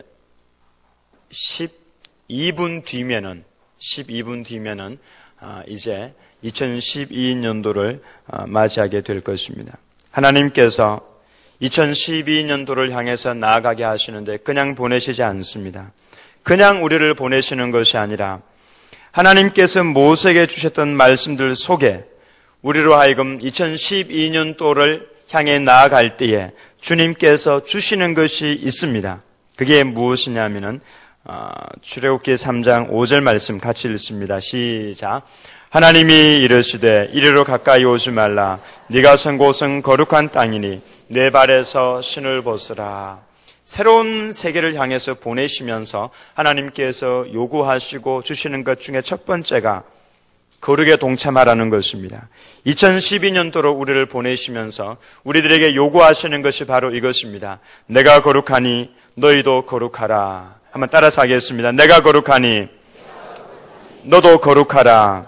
십이 분 뒤면은 십이 분 뒤면은 이제 이천십이 년도를 맞이하게 될 것입니다. 하나님께서 이천십이 년도를 향해서 나아가게 하시는데 그냥 보내시지 않습니다. 그냥 우리를 보내시는 것이 아니라 하나님께서 모세에게 주셨던 말씀들 속에 우리로 하여금 이천십이 년도를 향해 나아갈 때에 주님께서 주시는 것이 있습니다. 그게 무엇이냐면은 어, 출애굽기 삼 장 오 절 말씀 같이 읽습니다. 시작. 하나님이 이르시되 이리로 가까이 오지 말라. 네가 선 곳은 거룩한 땅이니 내 발에서 신을 벗으라. 새로운 세계를 향해서 보내시면서 하나님께서 요구하시고 주시는 것 중에 첫 번째가 거룩에 동참하라는 것입니다. 이천십이 년도로 우리를 보내시면서 우리들에게 요구하시는 것이 바로 이것입니다. 내가 거룩하니 너희도 거룩하라. 한번 따라서 하겠습니다. 내가 거룩하니 너도 거룩하라.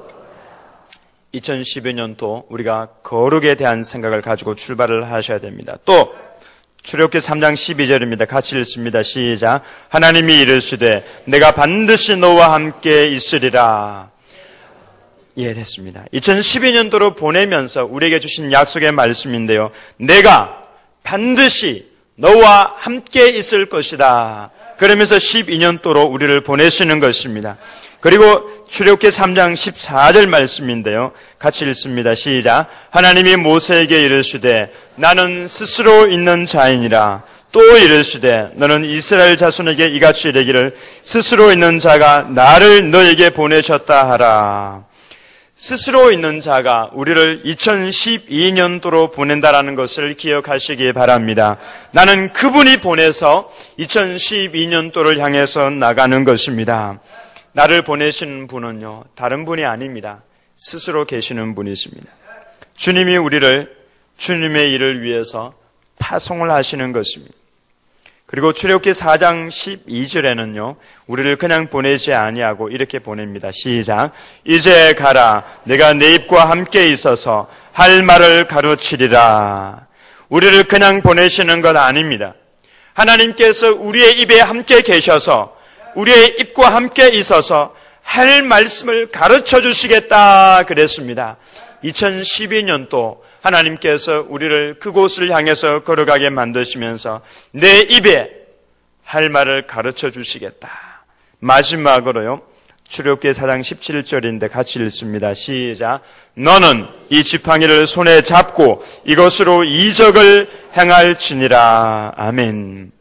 이천십이 년도 우리가 거룩에 대한 생각을 가지고 출발을 하셔야 됩니다. 또 출애굽기 삼 장 십이 절입니다. 같이 읽습니다. 시작. 하나님이 이르시되 내가 반드시 너와 함께 있으리라. 예, 됐습니다. 이천십이 년도로 보내면서 우리에게 주신 약속의 말씀인데요. 내가 반드시 너와 함께 있을 것이다. 그러면서 십이 년도로 우리를 보내시는 것입니다. 그리고 출애굽기 삼 장 십사 절 말씀인데요. 같이 읽습니다. 시작. 하나님이 모세에게 이르시되 나는 스스로 있는 자이니라. 또 이르시되 너는 이스라엘 자손에게 이같이 이르기를 스스로 있는 자가 나를 너에게 보내셨다 하라. 스스로 있는 자가 우리를 이천십이 년도로 보낸다라는 것을 기억하시기 바랍니다. 나는 그분이 보내서 이천십이 년도를 향해서 나가는 것입니다. 나를 보내신 분은요, 다른 분이 아닙니다. 스스로 계시는 분이십니다. 주님이 우리를 주님의 일을 위해서 파송을 하시는 것입니다. 그리고 출애굽기 사 장 십이 절에는요, 우리를 그냥 보내지 아니하고 이렇게 보냅니다. 시작. 이제 가라. 내가 내 입과 함께 있어서 할 말을 가르치리라. 우리를 그냥 보내시는 건 아닙니다. 하나님께서 우리의 입에 함께 계셔서 우리의 입과 함께 있어서 할 말씀을 가르쳐 주시겠다 그랬습니다. 이천십이 년도 하나님께서 우리를 그곳을 향해서 걸어가게 만드시면서 내 입에 할 말을 가르쳐 주시겠다. 마지막으로요, 출애굽기 사 장 십칠 절인데 같이 읽습니다. 시작. 너는 이 지팡이를 손에 잡고 이것으로 이적을 행할지니라. 아멘.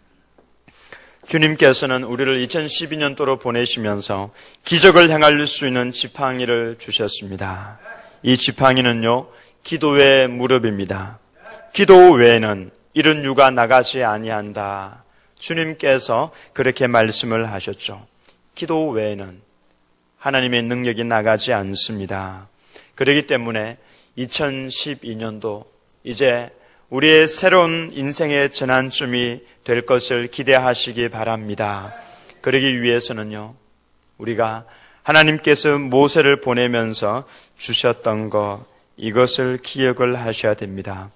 주님께서는 우리를 이천십이 년도로 보내시면서 기적을 행할 수 있는 지팡이를 주셨습니다. 이 지팡이는요, 기도의 무릎입니다. 기도 외에는 이런 유가 나가지 아니한다. 주님께서 그렇게 말씀을 하셨죠. 기도 외에는 하나님의 능력이 나가지 않습니다. 그렇기 때문에 이천십이 년도 이제 우리의 새로운 인생의 전환점이 될 것을 기대하시기 바랍니다. 그러기 위해서는요, 우리가 하나님께서 모세를 보내면서 주셨던 것, 이것을 기억을 하셔야 됩니다.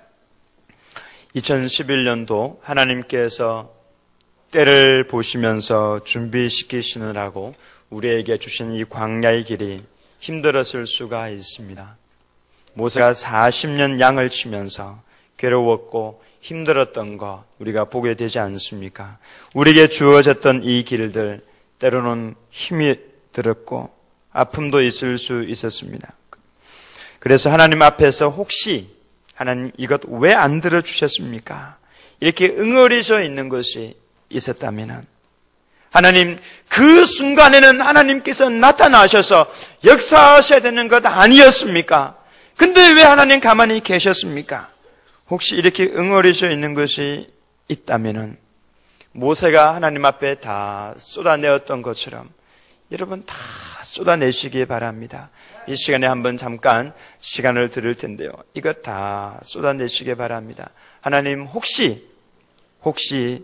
이천십일 년도 하나님께서 때를 보시면서 준비시키시느라고 우리에게 주신 이 광야의 길이 힘들었을 수가 있습니다. 모세가 사십 년 양을 치면서 괴로웠고 힘들었던 것 우리가 보게 되지 않습니까? 우리에게 주어졌던 이 길들 때로는 힘이 들었고 아픔도 있을 수 있었습니다. 그래서 하나님 앞에서 혹시 하나님 이것 왜 안 들어주셨습니까? 이렇게 응어리져 있는 것이 있었다면 하나님 그 순간에는 하나님께서 나타나셔서 역사하셔야 되는 것 아니었습니까? 근데 왜 하나님 가만히 계셨습니까? 혹시 이렇게 응어리져 있는 것이 있다면 모세가 하나님 앞에 다 쏟아내었던 것처럼 여러분 다 쏟아내시기 바랍니다. 이 시간에 한번 잠깐 시간을 드릴 텐데요. 이것 다 쏟아내시기 바랍니다. 하나님 혹시 혹시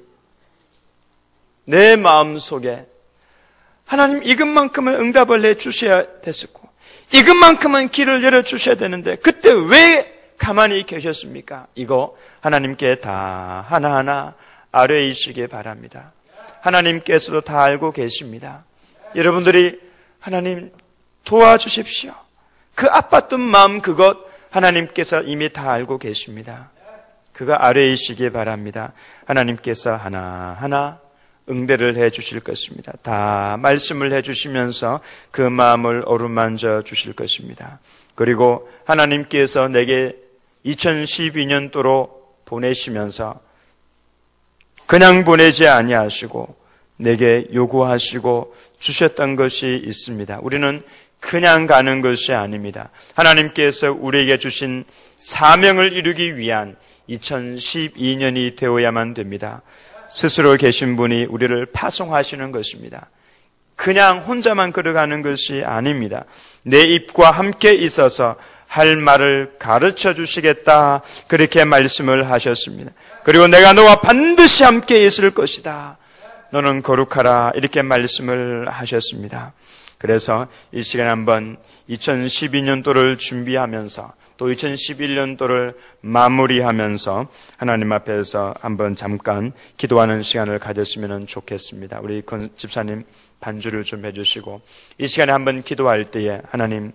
내 마음속에 하나님 이것만큼은 응답을 해주셔야 됐었고 이것만큼은 길을 열어주셔야 되는데 그때 왜 가만히 계셨습니까? 이거 하나님께 다 하나하나 아뢰이시기 바랍니다. 하나님께서도 다 알고 계십니다. 여러분들이 하나님 도와주십시오. 그 아팠던 마음 그것 하나님께서 이미 다 알고 계십니다. 그거 아뢰이시기 바랍니다. 하나님께서 하나하나 응대를 해 주실 것입니다. 다 말씀을 해 주시면서 그 마음을 어루만져 주실 것입니다. 그리고 하나님께서 내게 이천십이 년도로 보내시면서 그냥 보내지 아니하시고 내게 요구하시고 주셨던 것이 있습니다. 우리는 그냥 가는 것이 아닙니다. 하나님께서 우리에게 주신 사명을 이루기 위한 이천십이 년이 되어야만 됩니다. 스스로 계신 분이 우리를 파송하시는 것입니다. 그냥 혼자만 걸어가는 것이 아닙니다. 내 입과 함께 있어서 할 말을 가르쳐 주시겠다 그렇게 말씀을 하셨습니다. 그리고 내가 너와 반드시 함께 있을 것이다. 너는 거룩하라 이렇게 말씀을 하셨습니다. 그래서 이 시간에 한번 이천십이 년도를 준비하면서 또 이천십일 년도를 마무리하면서 하나님 앞에서 한번 잠깐 기도하는 시간을 가졌으면 좋겠습니다. 우리 집사님 반주를 좀 해주시고 이 시간에 한번 기도할 때에 하나님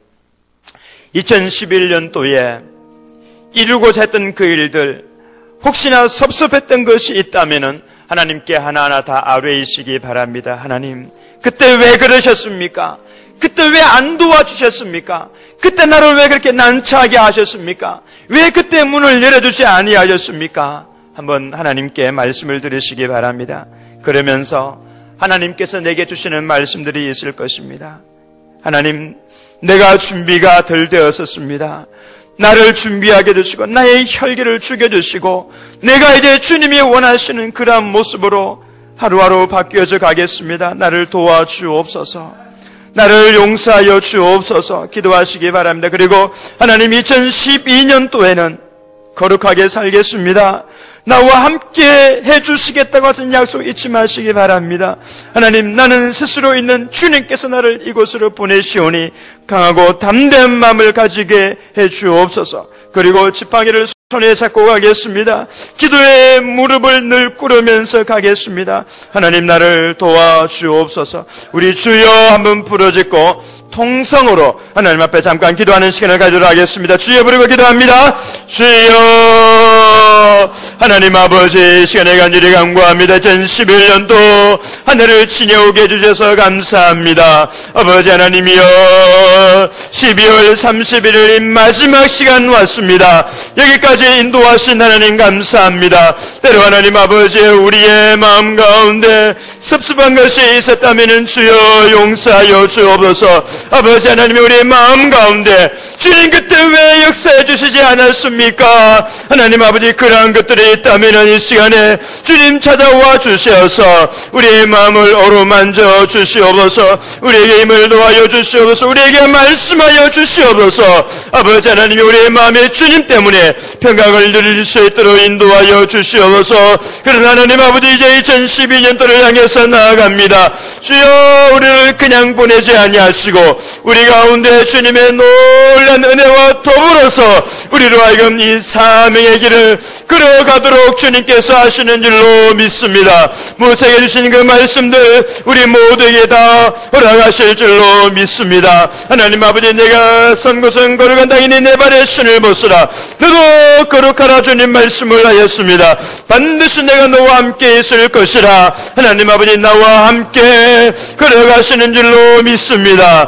이천십일 년도에 이루고자 했던 그 일들 혹시나 섭섭했던 것이 있다면 하나님께 하나하나 다 아뢰이시기 바랍니다. 하나님 그때 왜 그러셨습니까? 그때 왜 안 도와주셨습니까? 그때 나를 왜 그렇게 난처하게 하셨습니까? 왜 그때 문을 열어주지 아니하셨습니까? 한번 하나님께 말씀을 들으시기 바랍니다. 그러면서 하나님께서 내게 주시는 말씀들이 있을 것입니다. 하나님 내가 준비가 덜 되었었습니다. 나를 준비하게 해주시고 나의 혈기를 죽여주시고 내가 이제 주님이 원하시는 그러한 모습으로 하루하루 바뀌어져 가겠습니다. 나를 도와주옵소서. 나를 용서하여 주옵소서. 기도하시기 바랍니다. 그리고 하나님 이천십이 년도에는 거룩하게 살겠습니다. 나와 함께 해주시겠다고 하신 약속 잊지 마시기 바랍니다. 하나님 나는 스스로 있는 주님께서 나를 이곳으로 보내시오니 강하고 담대한 마음을 가지게 해주옵소서. 그리고 지팡이를 손에 잡고 가겠습니다. 기도에 무릎을 늘 꿇으면서 가겠습니다. 하나님 나를 도와주옵소서. 우리 주여 한번 부르짖고 통성으로 하나님 앞에 잠깐 기도하는 시간을 가지도록 하겠습니다. 주여 부르고 기도합니다. 주여 하나님 아버지 시간에 간절히 간구합니다. 이천십일 년도 하늘을 지녀오게 해주셔서 감사합니다. 아버지 하나님이여 십이월 삼십일일 마지막 시간 왔습니다. 여기까지 인도하신 하나님 감사합니다. 때로 하나님 아버지 우리의 마음 가운데 섭섭한 것이 있었다면 주여 용서하여 주옵소서. 아버지 하나님 우리의 마음 가운데 주님 그때 왜 역사해 주시지 않았습니까? 하나님 아버지 그러한 것들이 있다면 이 시간에 주님 찾아와 주셔서 우리의 마음을 어루만져 주시옵소서. 우리에게 힘을 도와여 주시옵소서. 우리에게 말씀하여 주시옵소서. 아버지 하나님 우리의 마음에 주님 때문에 평강을 누릴 수 있도록 인도하여 주시옵소서. 그러나 하나님 아버지 이제 이천십이 년도를 향해서 나아갑니다. 주여 우리를 그냥 보내지 아니하시고 우리 가운데 주님의 놀란 은혜와 더불어서 우리로 하여금 이 사명의 길을 걸어가도록 주님께서 하시는 줄로 믿습니다. 모세에게 주신 그 말씀들 우리 모두에게 다 허락하실 줄로 믿습니다. 하나님 아버지 내가 선 곳은 거룩한 당연히 내 발에 신을 벗으라. 너도 거룩하라 주님 말씀을 하였습니다. 반드시 내가 너와 함께 있을 것이라. 하나님 아버지 나와 함께 걸어가시는 줄로 믿습니다.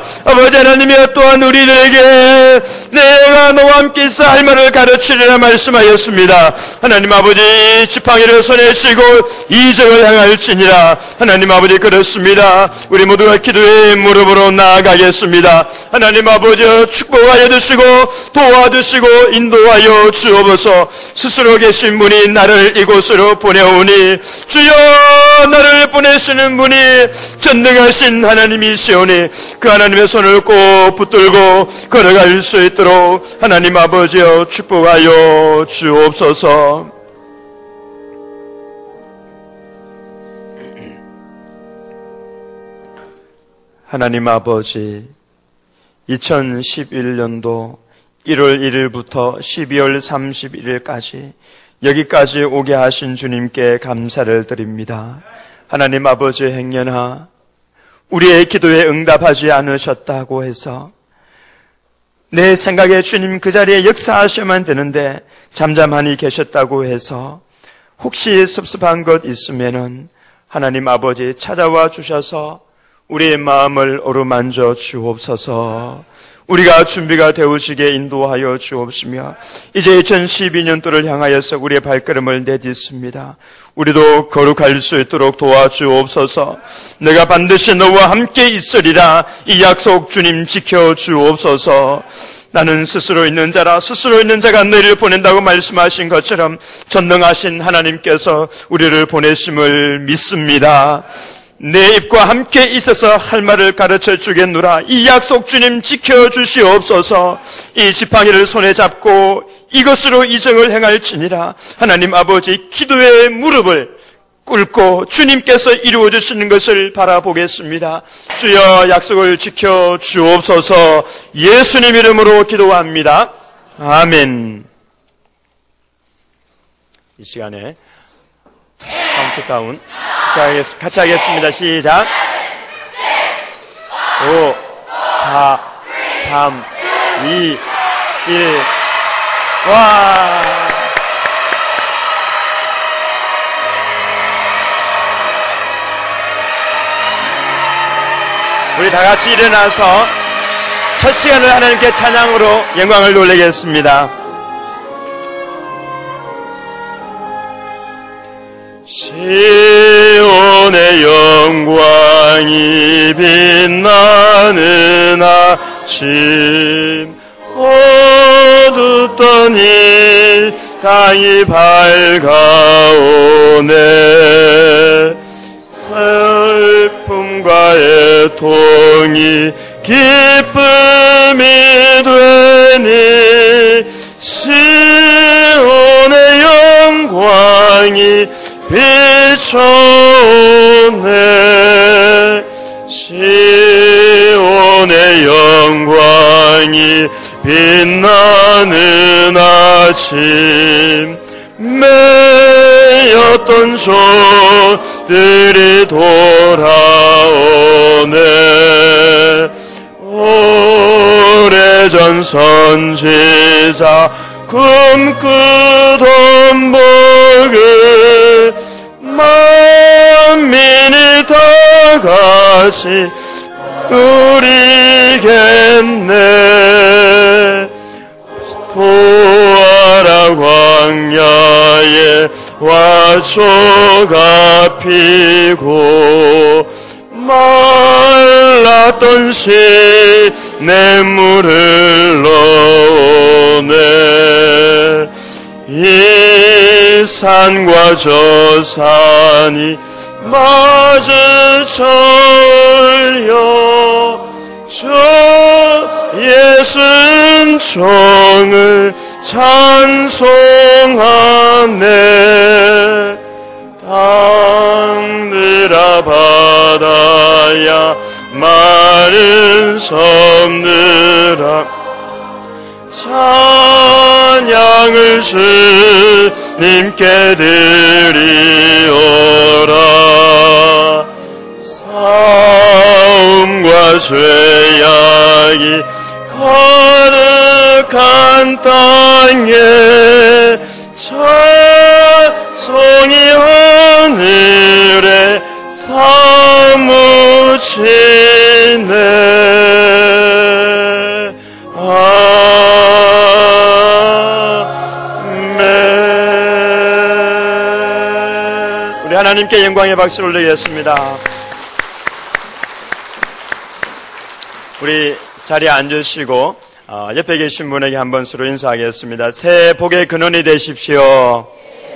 아버지 하나님이여 또한 우리들에게 내가 너와 함께 있어 할 말을 가르치리라 말씀하였습니다. 하나님 아버지 지팡이를 손에 쥐고 이적을 향할지니라. 하나님 아버지 그렇습니다. 우리 모두가 기도의 무릎으로 나아가겠습니다. 하나님 아버지 축복하여 주시고 도와주시고 인도하여 주옵소서. 스스로 계신 분이 나를 이곳으로 보내오니 주여 나를 보내시는 분이 전능하신 하나님이시오니 그 하나님의 손을 꼭 붙들고 걸어갈 수 있도록 하나님 아버지여 축복하여 주옵소서. 하나님 아버지, 이천십일 년도 일월 일일부터 십이월 삼십일일까지 여기까지 오게 하신 주님께 감사를 드립니다. 하나님 아버지 행여나 우리의 기도에 응답하지 않으셨다고 해서 내 생각에 주님 그 자리에 역사하셔야만 되는데 잠잠하니 계셨다고 해서 혹시 섭섭한 것 있으면은 하나님 아버지 찾아와 주셔서 우리의 마음을 어루만져 주옵소서. 우리가 준비가 되우시게 인도하여 주옵시며 이제 이천십이 년도를 향하여서 우리의 발걸음을 내딛습니다. 우리도 거룩할 수 있도록 도와주옵소서. 내가 반드시 너와 함께 있으리라 이 약속 주님 지켜주옵소서. 나는 스스로 있는 자라 스스로 있는 자가 너희를 보낸다고 말씀하신 것처럼 전능하신 하나님께서 우리를 보내심을 믿습니다. 내 입과 함께 있어서 할 말을 가르쳐 주겠노라. 이 약속 주님 지켜주시옵소서. 이 지팡이를 손에 잡고 이것으로 이정을 행할지니라. 하나님 아버지 기도의 무릎을 꿇고 주님께서 이루어 주시는 것을 바라보겠습니다. 주여 약속을 지켜 주옵소서. 예수님 이름으로 기도합니다. 아멘. 이 시간에 카운트다운 같이 하겠습니다. 시작. 오, 사, 삼, 이, 일. 와! 우리 다 같이 일어나서 첫 시간을 하나님께 찬양으로 영광을 돌리겠습니다. 시온의 영광이 빛나는 아침 어둡던 이 땅이 밝아오네. 슬픔과 애통이 기쁨이 되니 시온의 영광이 비춰오네. 시온의 영광이 빛나는 아침 매였던 종들이 돌아오네. 오래전 선지자 꿈꾸던 복을 만민이 다 같이 누리겠네. 보아라 광야에 화초가 피고 말랐던 시냇물을 넣네. 이 산과 저 산이 마주쳐 올려 저 예수는 종을 찬송하네. 땅들아 바다야 마른 섬들아 찬양을 주님께 드리오라. 싸움과 죄악이 거룩한 땅에 찬송이 하늘에 사무치네. 하나님께 영광의 박수를 올리겠습니다. 우리 자리에 앉으시고 어, 옆에 계신 분에게 한번 서로 인사하겠습니다. 새해 복의 근원이 되십시오.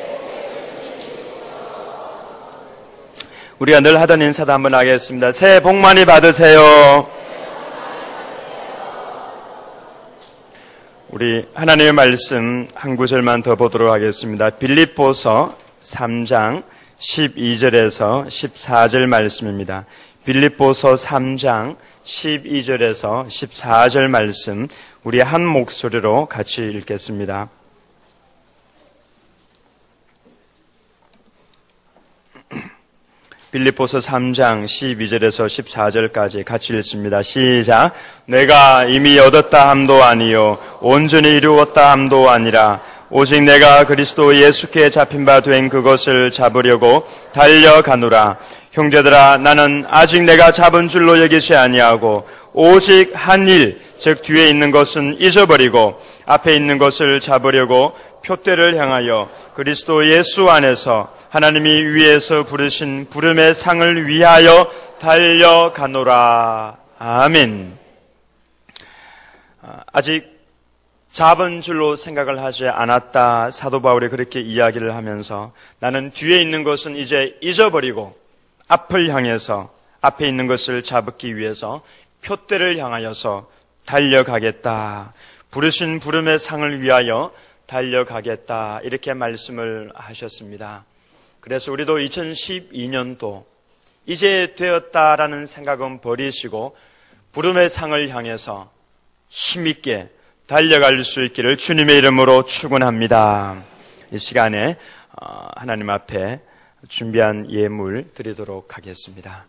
우리가 늘 하던 인사도 한번 하겠습니다. 새해 복 많이 받으세요. 우리 하나님의 말씀 한 구절만 더 보도록 하겠습니다. 빌립보서 삼 장 십이 절에서 십사 절 말씀입니다. 빌립보서 삼 장 십이 절에서 십사 절 말씀 우리 한 목소리로 같이 읽겠습니다. 빌립보서 삼 장 십이 절에서 십사 절까지 같이 읽습니다. 시작. 내가 이미 얻었다 함도 아니요 온전히 이루었다 함도 아니라 오직 내가 그리스도 예수께 잡힌 바 된 그것을 잡으려고 달려가노라. 형제들아, 나는 아직 내가 잡은 줄로 여기지 아니하고 오직 한 일, 즉 뒤에 있는 것은 잊어버리고 앞에 있는 것을 잡으려고 표대를 향하여 그리스도 예수 안에서 하나님이 위에서 부르신 부름의 상을 위하여 달려가노라. 아멘. 아직 잡은 줄로 생각을 하지 않았다. 사도 바울이 그렇게 이야기를 하면서 나는 뒤에 있는 것은 이제 잊어버리고 앞을 향해서 앞에 있는 것을 잡기 위해서 표대를 향하여서 달려가겠다. 부르신 부름의 상을 위하여 달려가겠다. 이렇게 말씀을 하셨습니다. 그래서 우리도 이천십이 년도 이제 되었다라는 생각은 버리시고 부름의 상을 향해서 힘있게 달려갈 수 있기를 주님의 이름으로 축원합니다. 이 시간에 하나님 앞에 준비한 예물 드리도록 하겠습니다.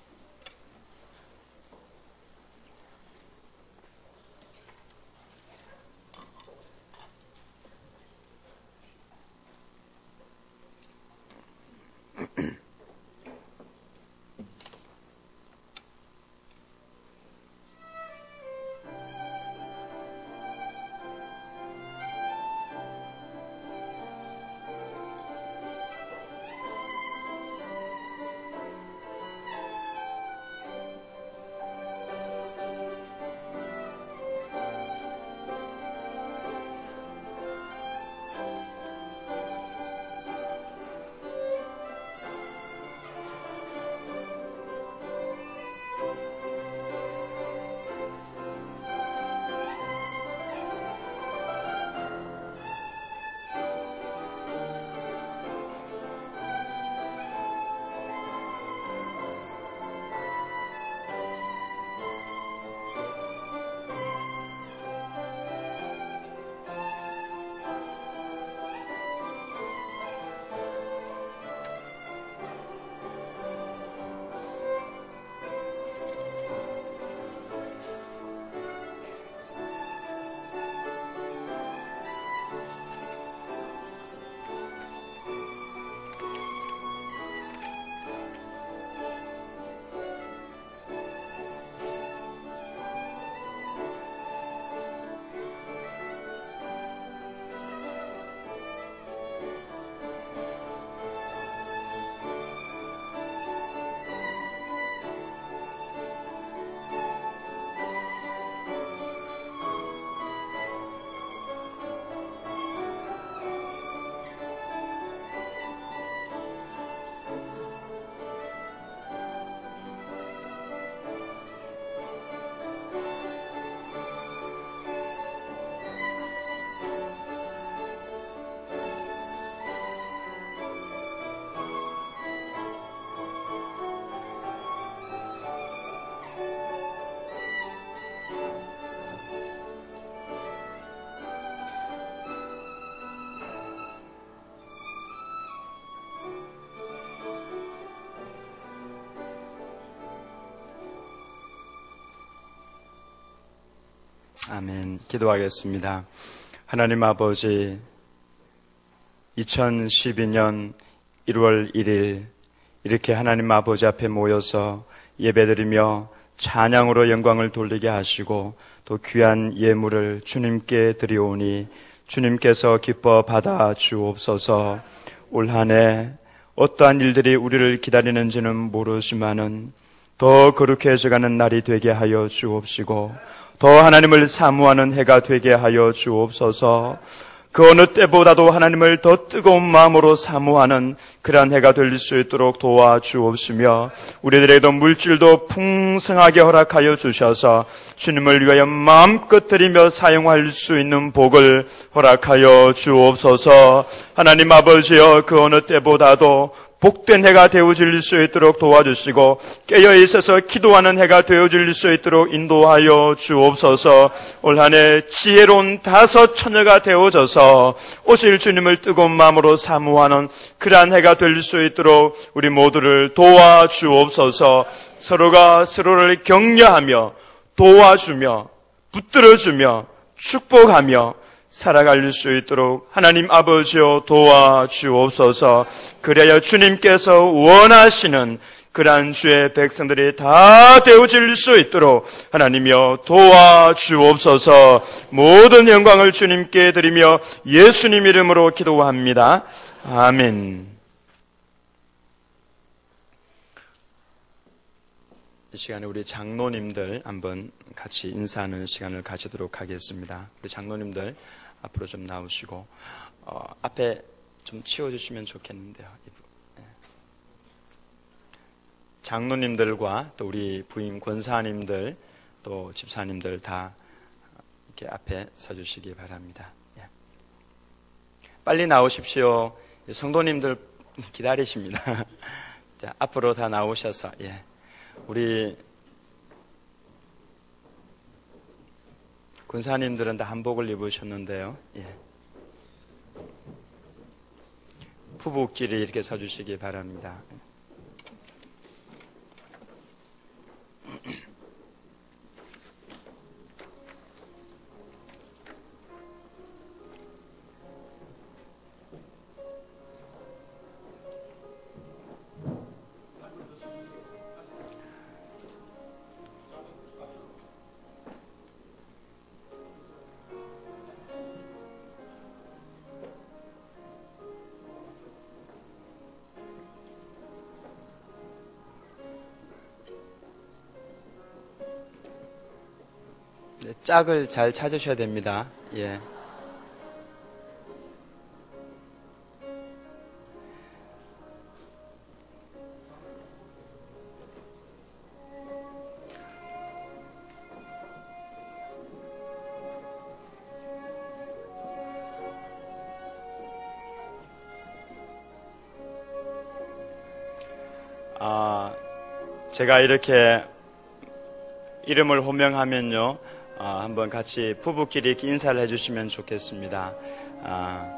아멘. 기도하겠습니다. 하나님 아버지, 이천십이 년 일월 일일 이렇게 하나님 아버지 앞에 모여서 예배드리며 찬양으로 영광을 돌리게 하시고 또 귀한 예물을 주님께 드리오니 주님께서 기뻐 받아 주옵소서. 올 한 해 어떠한 일들이 우리를 기다리는지는 모르지만은 더 거룩해져가는 날이 되게 하여 주옵시고 더 하나님을 사모하는 해가 되게 하여 주옵소서. 그 어느 때보다도 하나님을 더 뜨거운 마음으로 사모하는 그러한 해가 될 수 있도록 도와주옵시며 우리들에게도 물질도 풍성하게 허락하여 주셔서 주님을 위하여 마음껏 드리며 사용할 수 있는 복을 허락하여 주옵소서. 하나님 아버지여, 그 어느 때보다도 복된 해가 되어질 수 있도록 도와주시고 깨어 있어서 기도하는 해가 되어질 수 있도록 인도하여 주옵소서. 올 한 해 지혜로운 다섯 처녀가 되어져서 오실 주님을 뜨거운 마음으로 사모하는 그러한 해가 될 수 있도록 우리 모두를 도와주옵소서. 서로가 서로를 격려하며 도와주며 붙들어주며 축복하며 살아갈 수 있도록 하나님 아버지여 도와주옵소서. 그래야 주님께서 원하시는 그러한 주의 백성들이 다 되어질 수 있도록 하나님이여 도와주옵소서. 모든 영광을 주님께 드리며 예수님 이름으로 기도합니다. 아멘. 이 시간에 우리 장로님들 한번 같이 인사하는 시간을 가지도록 하겠습니다. 우리 장로님들 앞으로 좀 나오시고 어, 앞에 좀 치워주시면 좋겠는데요. 장로님들과 또 우리 부인 권사님들 또 집사님들 다 이렇게 앞에 서주시기 바랍니다. 예. 빨리 나오십시오. 성도님들 기다리십니다. 자, 앞으로 다 나오셔서 예. 우리 군사님들은 다 한복을 입으셨는데요. 예. 부부끼리 이렇게 서주시기 바랍니다. 짝을 잘 찾으셔야 됩니다. 예. 아, 제가 이렇게 이름을 호명하면요. 아, 한번 같이 부부끼리 이렇게 인사를 해주시면 좋겠습니다. 아,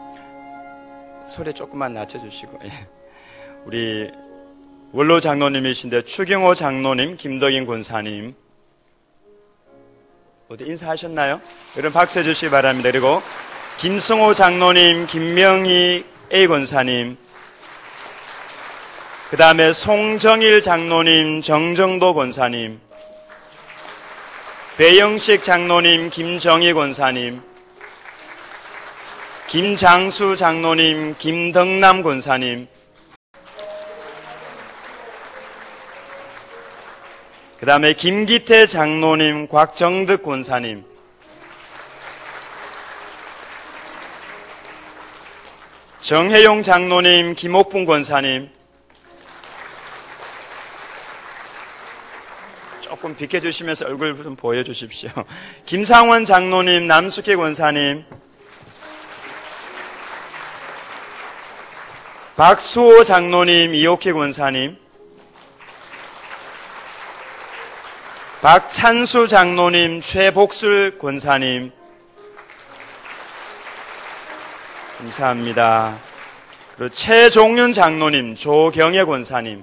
소리 조금만 낮춰주시고. 예. 우리 원로 장로님이신데 추경호 장로님, 김덕인 권사님 어디 인사하셨나요? 여러분 박수 해주시기 바랍니다. 그리고 김승호 장로님, 김명희 A 권사님, 그 다음에 송정일 장로님, 정정도 권사님, 배영식 장로님, 김정희 권사님, 김장수 장로님, 김덕남 권사님, 그 다음에 김기태 장로님, 곽정득 권사님, 정혜용 장로님, 김옥분 권사님, 조금 비켜주시면서 얼굴 좀 보여주십시오. 김상원 장로님, 남숙희 권사님, 박수호 장로님, 이옥희 권사님, 박찬수 장로님, 최복술 권사님, 감사합니다. 그리고 최종윤 장로님, 조경혜 권사님,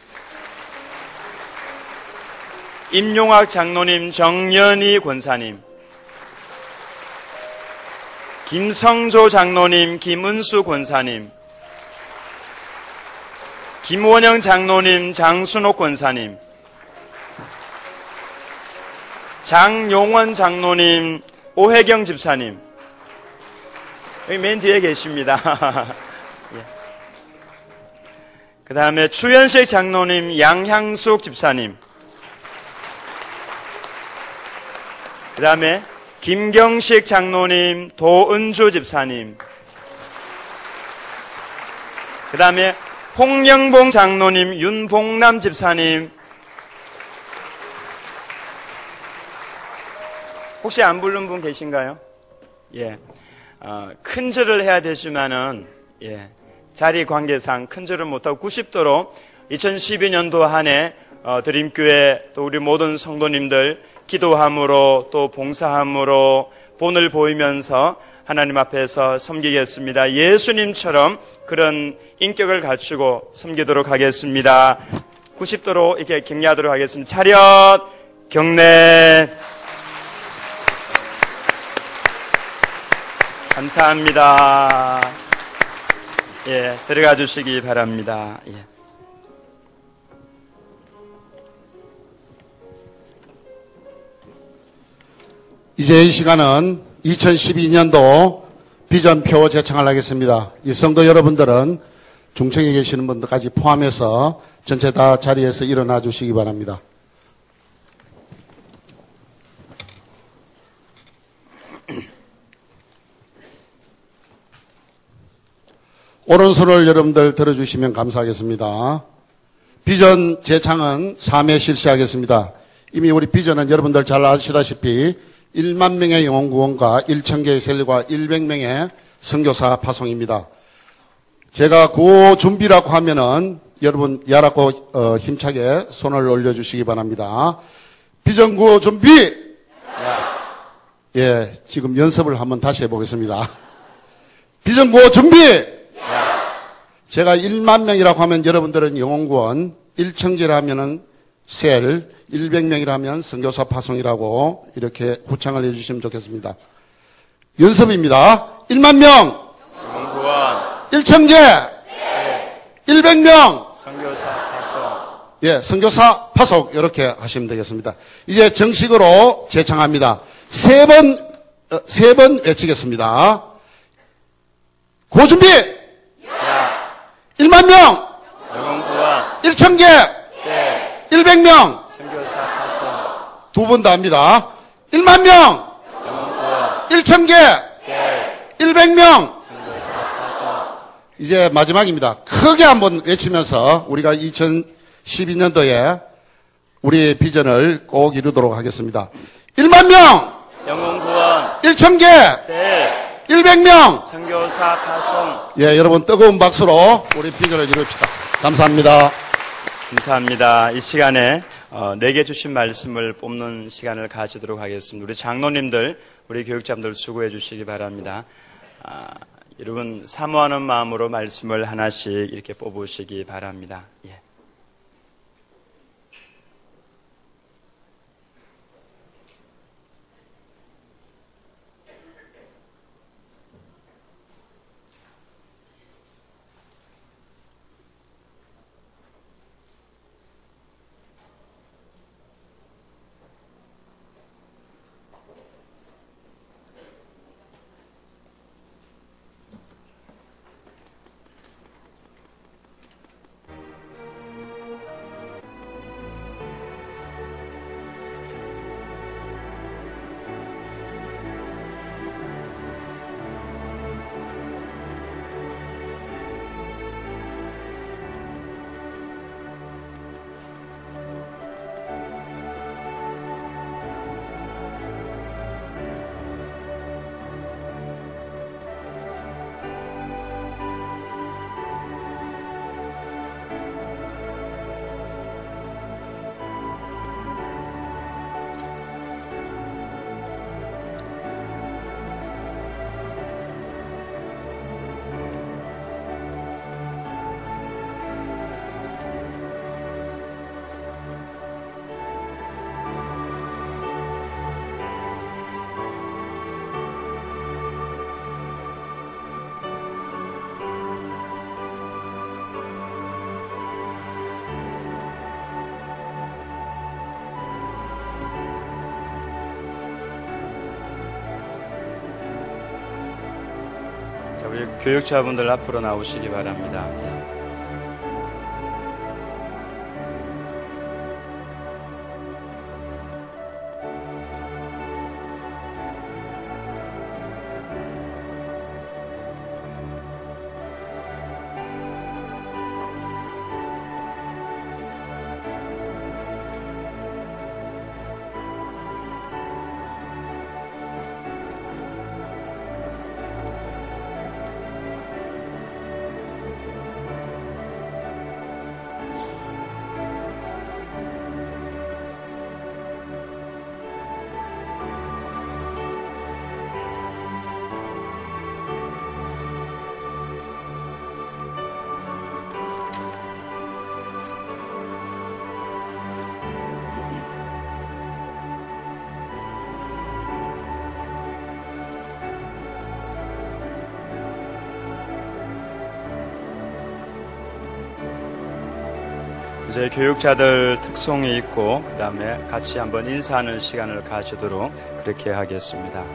임용학 장로님, 정연희 권사님, 김성조 장로님, 김은수 권사님, 김원영 장로님, 장순옥 권사님, 장용원 장로님, 오혜경 집사님, 여기 맨 뒤에 계십니다. 예. 그 다음에 추현식 장로님, 양향숙 집사님. 그 다음에 김경식 장로님, 도은주 집사님. 그 다음에 홍영봉 장로님, 윤봉남 집사님. 혹시 안 부른 분 계신가요? 예. 어, 큰 절을 해야 되지만은, 예. 자리 관계상 큰 절을 못하고 구십 도로 이천십이 년도 한 해 어, 드림교회 또 우리 모든 성도님들 기도함으로 또 봉사함으로 본을 보이면서 하나님 앞에서 섬기겠습니다. 예수님처럼 그런 인격을 갖추고 섬기도록 하겠습니다. 구십 도로 이렇게 격려하도록 하겠습니다. 차렷, 경례. 감사합니다. 예, 들어가 주시기 바랍니다. 예. 이제 이 시간은 이천십이 년도 비전표 제청을 하겠습니다. 이 성도 여러분들은 중청에 계시는 분들까지 포함해서 전체 다 자리에서 일어나 주시기 바랍니다. 오른손을 여러분들 들어주시면 감사하겠습니다. 비전 제창은 삼 회 실시하겠습니다. 이미 우리 비전은 여러분들 잘 아시다시피 만 명의 영혼구원과 천 개의 셀과 백 명의 선교사 파송입니다. 제가 그 준비라고 하면은 여러분 야라고 어, 힘차게 손을 올려주시기 바랍니다. 비전 구호 준비! 예, 지금 연습을 한번 다시 해보겠습니다. 비전 구호 준비! 제가 만 명이라고 하면 여러분들은 영혼구원, 천 개라 하면은 셀, 백 명이라 하면 선교사 파송이라고 이렇게 구창을 해주시면 좋겠습니다. 연습입니다. 만 명, 영혼구원, 천 개, 백 명, 선교사 파송. 예, 선교사 파송 이렇게 하시면 되겠습니다. 이제 정식으로 제창합니다. 세 번, 어, 세 번 외치겠습니다. 고 준비! 만 명! 영혼구원, 천 개! 백 명! 선교사 파송. 두 번 더 합니다. 만 명! 영혼구원, 천 개! 백 명! 선교사 파송. 이제 마지막입니다. 크게 한번 외치면서 우리가 이천십이 년도에 우리의 비전을 꼭 이루도록 하겠습니다. 만 명! 영혼구원, 천 개! 셀, 백 명! 선교사 파송. 예, 여러분 뜨거운 박수로 우리 비전을 이룹시다. 감사합니다. 감사합니다. 이 시간에 어, 내게 주신 말씀을 뽑는 시간을 가지도록 하겠습니다. 우리 장로님들, 우리 교육자분들 수고해 주시기 바랍니다. 아, 여러분 사모하는 마음으로 말씀을 하나씩 이렇게 뽑으시기 바랍니다. 예. 자, 우리 교육자분들 앞으로 나오시기 바랍니다. 이제 교육자들 특송이 있고 그 다음에 같이 한번 인사하는 시간을 가지도록 그렇게 하겠습니다.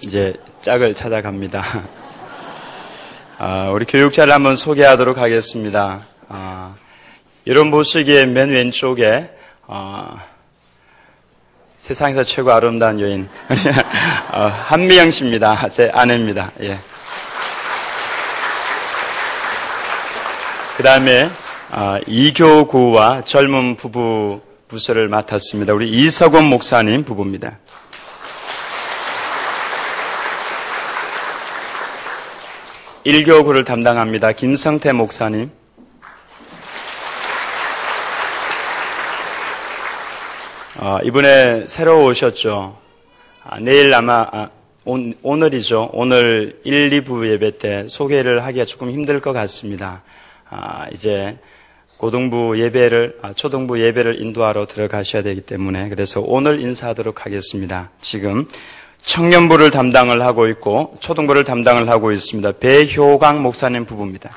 이제 짝을 찾아갑니다. 아, 우리 교육자를 한번 소개하도록 하겠습니다. 아, 여러분 보시기에 맨 왼쪽에 어, 세상에서 최고 아름다운 여인 어, 한미영 씨입니다. 제 아내입니다. 예. 그 다음에 어, 이교구와 젊은 부부 부서를 맡았습니다. 우리 이석원 목사님 부부입니다. 일교구를 담당합니다. 김성태 목사님. 어, 이번에 새로 오셨죠. 아, 내일 아마 아, 오, 오늘이죠. 오늘 일, 이 부 예배 때 소개를 하기가 조금 힘들 것 같습니다. 아, 이제 고등부 예배를 아, 초등부 예배를 인도하러 들어가셔야 되기 때문에 그래서 오늘 인사하도록 하겠습니다. 지금 청년부를 담당을 하고 있고 초등부를 담당을 하고 있습니다. 배효강 목사님 부부입니다.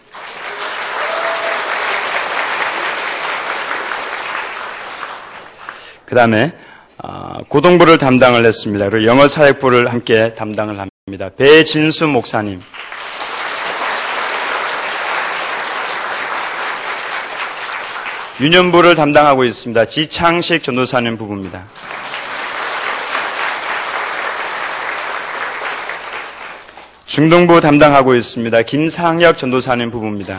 그 다음에 어, 고등부를 담당을 했습니다. 그리고 영어사역부를 함께 담당을 합니다. 배진수 목사님. 유년부를 담당하고 있습니다. 지창식 전도사님 부부입니다. 중등부 담당하고 있습니다. 김상혁 전도사님 부부입니다.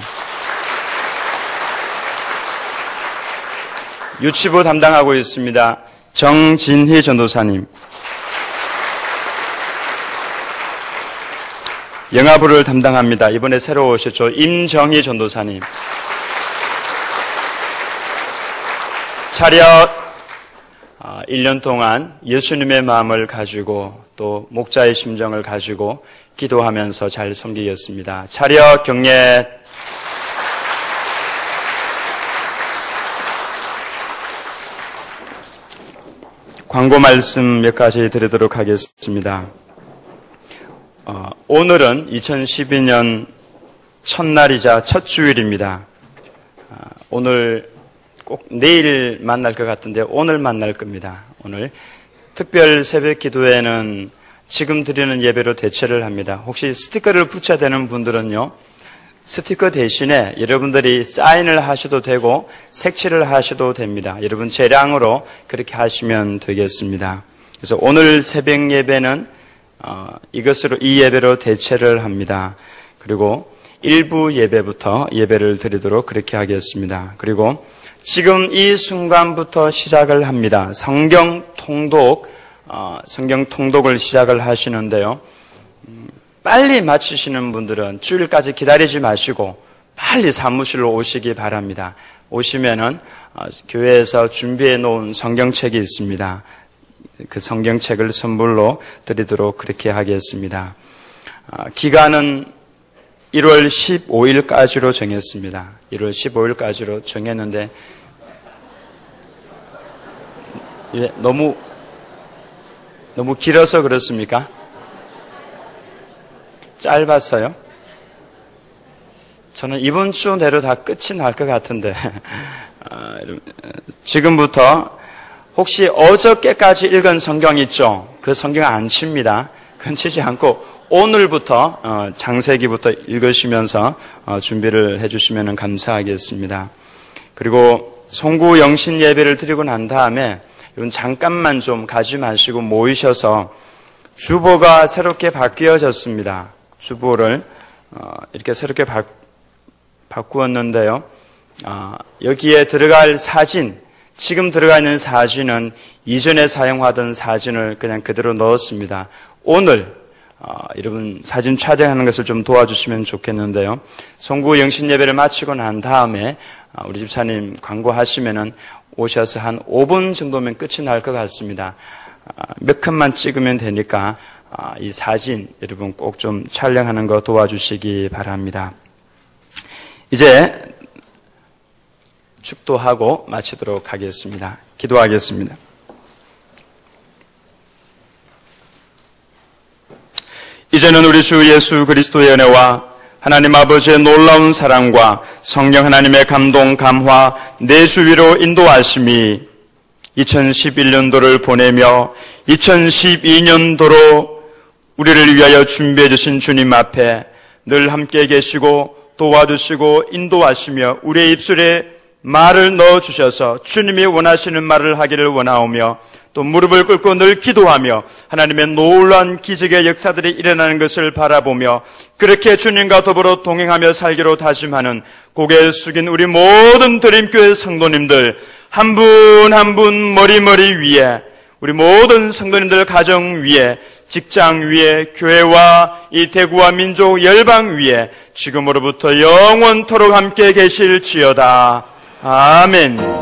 유치부 담당하고 있습니다. 정진희 전도사님. 영화부를 담당합니다. 이번에 새로 오셨죠. 임정희 전도사님. 차렷 일 년 동안 예수님의 마음을 가지고 또 목자의 심정을 가지고 기도하면서 잘 섬기겠습니다. 차렷 경례. 광고 말씀 몇 가지 드리도록 하겠습니다. 어, 오늘은 이천십이 년 첫날이자 첫 주일입니다. 어, 오늘 꼭 내일 만날 것 같은데 오늘 만날 겁니다. 오늘 특별 새벽 기도회는 지금 드리는 예배로 대체를 합니다. 혹시 스티커를 붙여야 되는 분들은요, 스티커 대신에 여러분들이 사인을 하셔도 되고 색칠을 하셔도 됩니다. 여러분 재량으로 그렇게 하시면 되겠습니다. 그래서 오늘 새벽 예배는 어, 이것으로 이 예배로 대체를 합니다. 그리고 일부 예배부터 예배를 드리도록 그렇게 하겠습니다. 그리고 지금 이 순간부터 시작을 합니다. 성경 통독, 어, 성경 통독을 시작을 하시는데요. 음, 빨리 마치시는 분들은 주일까지 기다리지 마시고 빨리 사무실로 오시기 바랍니다. 오시면은 어, 교회에서 준비해 놓은 성경책이 있습니다. 그 성경책을 선물로 드리도록 그렇게 하겠습니다. 어, 기간은 일월 십오일까지로 정했습니다. 일월 십오일까지로 정했는데 예, 너무 너무 길어서 그렇습니까? 짧았어요? 저는 이번 주 내로 다 끝이 날 것 같은데 어, 지금부터 혹시 어저께까지 읽은 성경 있죠? 그 성경 안 칩니다. 그건 치지 않고 오늘부터 어, 장세기부터 읽으시면서 어, 준비를 해주시면 감사하겠습니다. 그리고 송구 영신 예배를 드리고 난 다음에 여러분 잠깐만 좀 가지 마시고 모이셔서 주보가 새롭게 바뀌어졌습니다. 주보를 어, 이렇게 새롭게 바, 바꾸었는데요. 어, 여기에 들어갈 사진, 지금 들어가 있는 사진은 이전에 사용하던 사진을 그냥 그대로 넣었습니다. 오늘 어, 여러분 사진 촬영하는 것을 좀 도와주시면 좋겠는데요. 송구 영신 예배를 마치고 난 다음에 어, 우리 집사님 광고하시면은 오셔서 한 오 분 정도면 끝이 날 것 같습니다. 어, 몇 컷만 찍으면 되니까 어, 이 사진 여러분 꼭 좀 촬영하는 거 도와주시기 바랍니다. 이제 축도하고 마치도록 하겠습니다. 기도하겠습니다. 이제는 우리 주 예수 그리스도의 은혜와 하나님 아버지의 놀라운 사랑과 성령 하나님의 감동, 감화, 내 주위로 인도하심이 이천십일 년도를 보내며 이천십이 년도로 우리를 위하여 준비해 주신 주님 앞에 늘 함께 계시고 도와주시고 인도하시며 우리의 입술에 말을 넣어주셔서 주님이 원하시는 말을 하기를 원하오며 또 무릎을 꿇고 늘 기도하며 하나님의 놀라운 기적의 역사들이 일어나는 것을 바라보며 그렇게 주님과 더불어 동행하며 살기로 다짐하는 고개 숙인 우리 모든 드림교회 성도님들 한 분 한 분 머리머리 위에 우리 모든 성도님들 가정 위에 직장 위에 교회와 이 대구와 민족 열방 위에 지금으로부터 영원토록 함께 계실지어다. 아멘.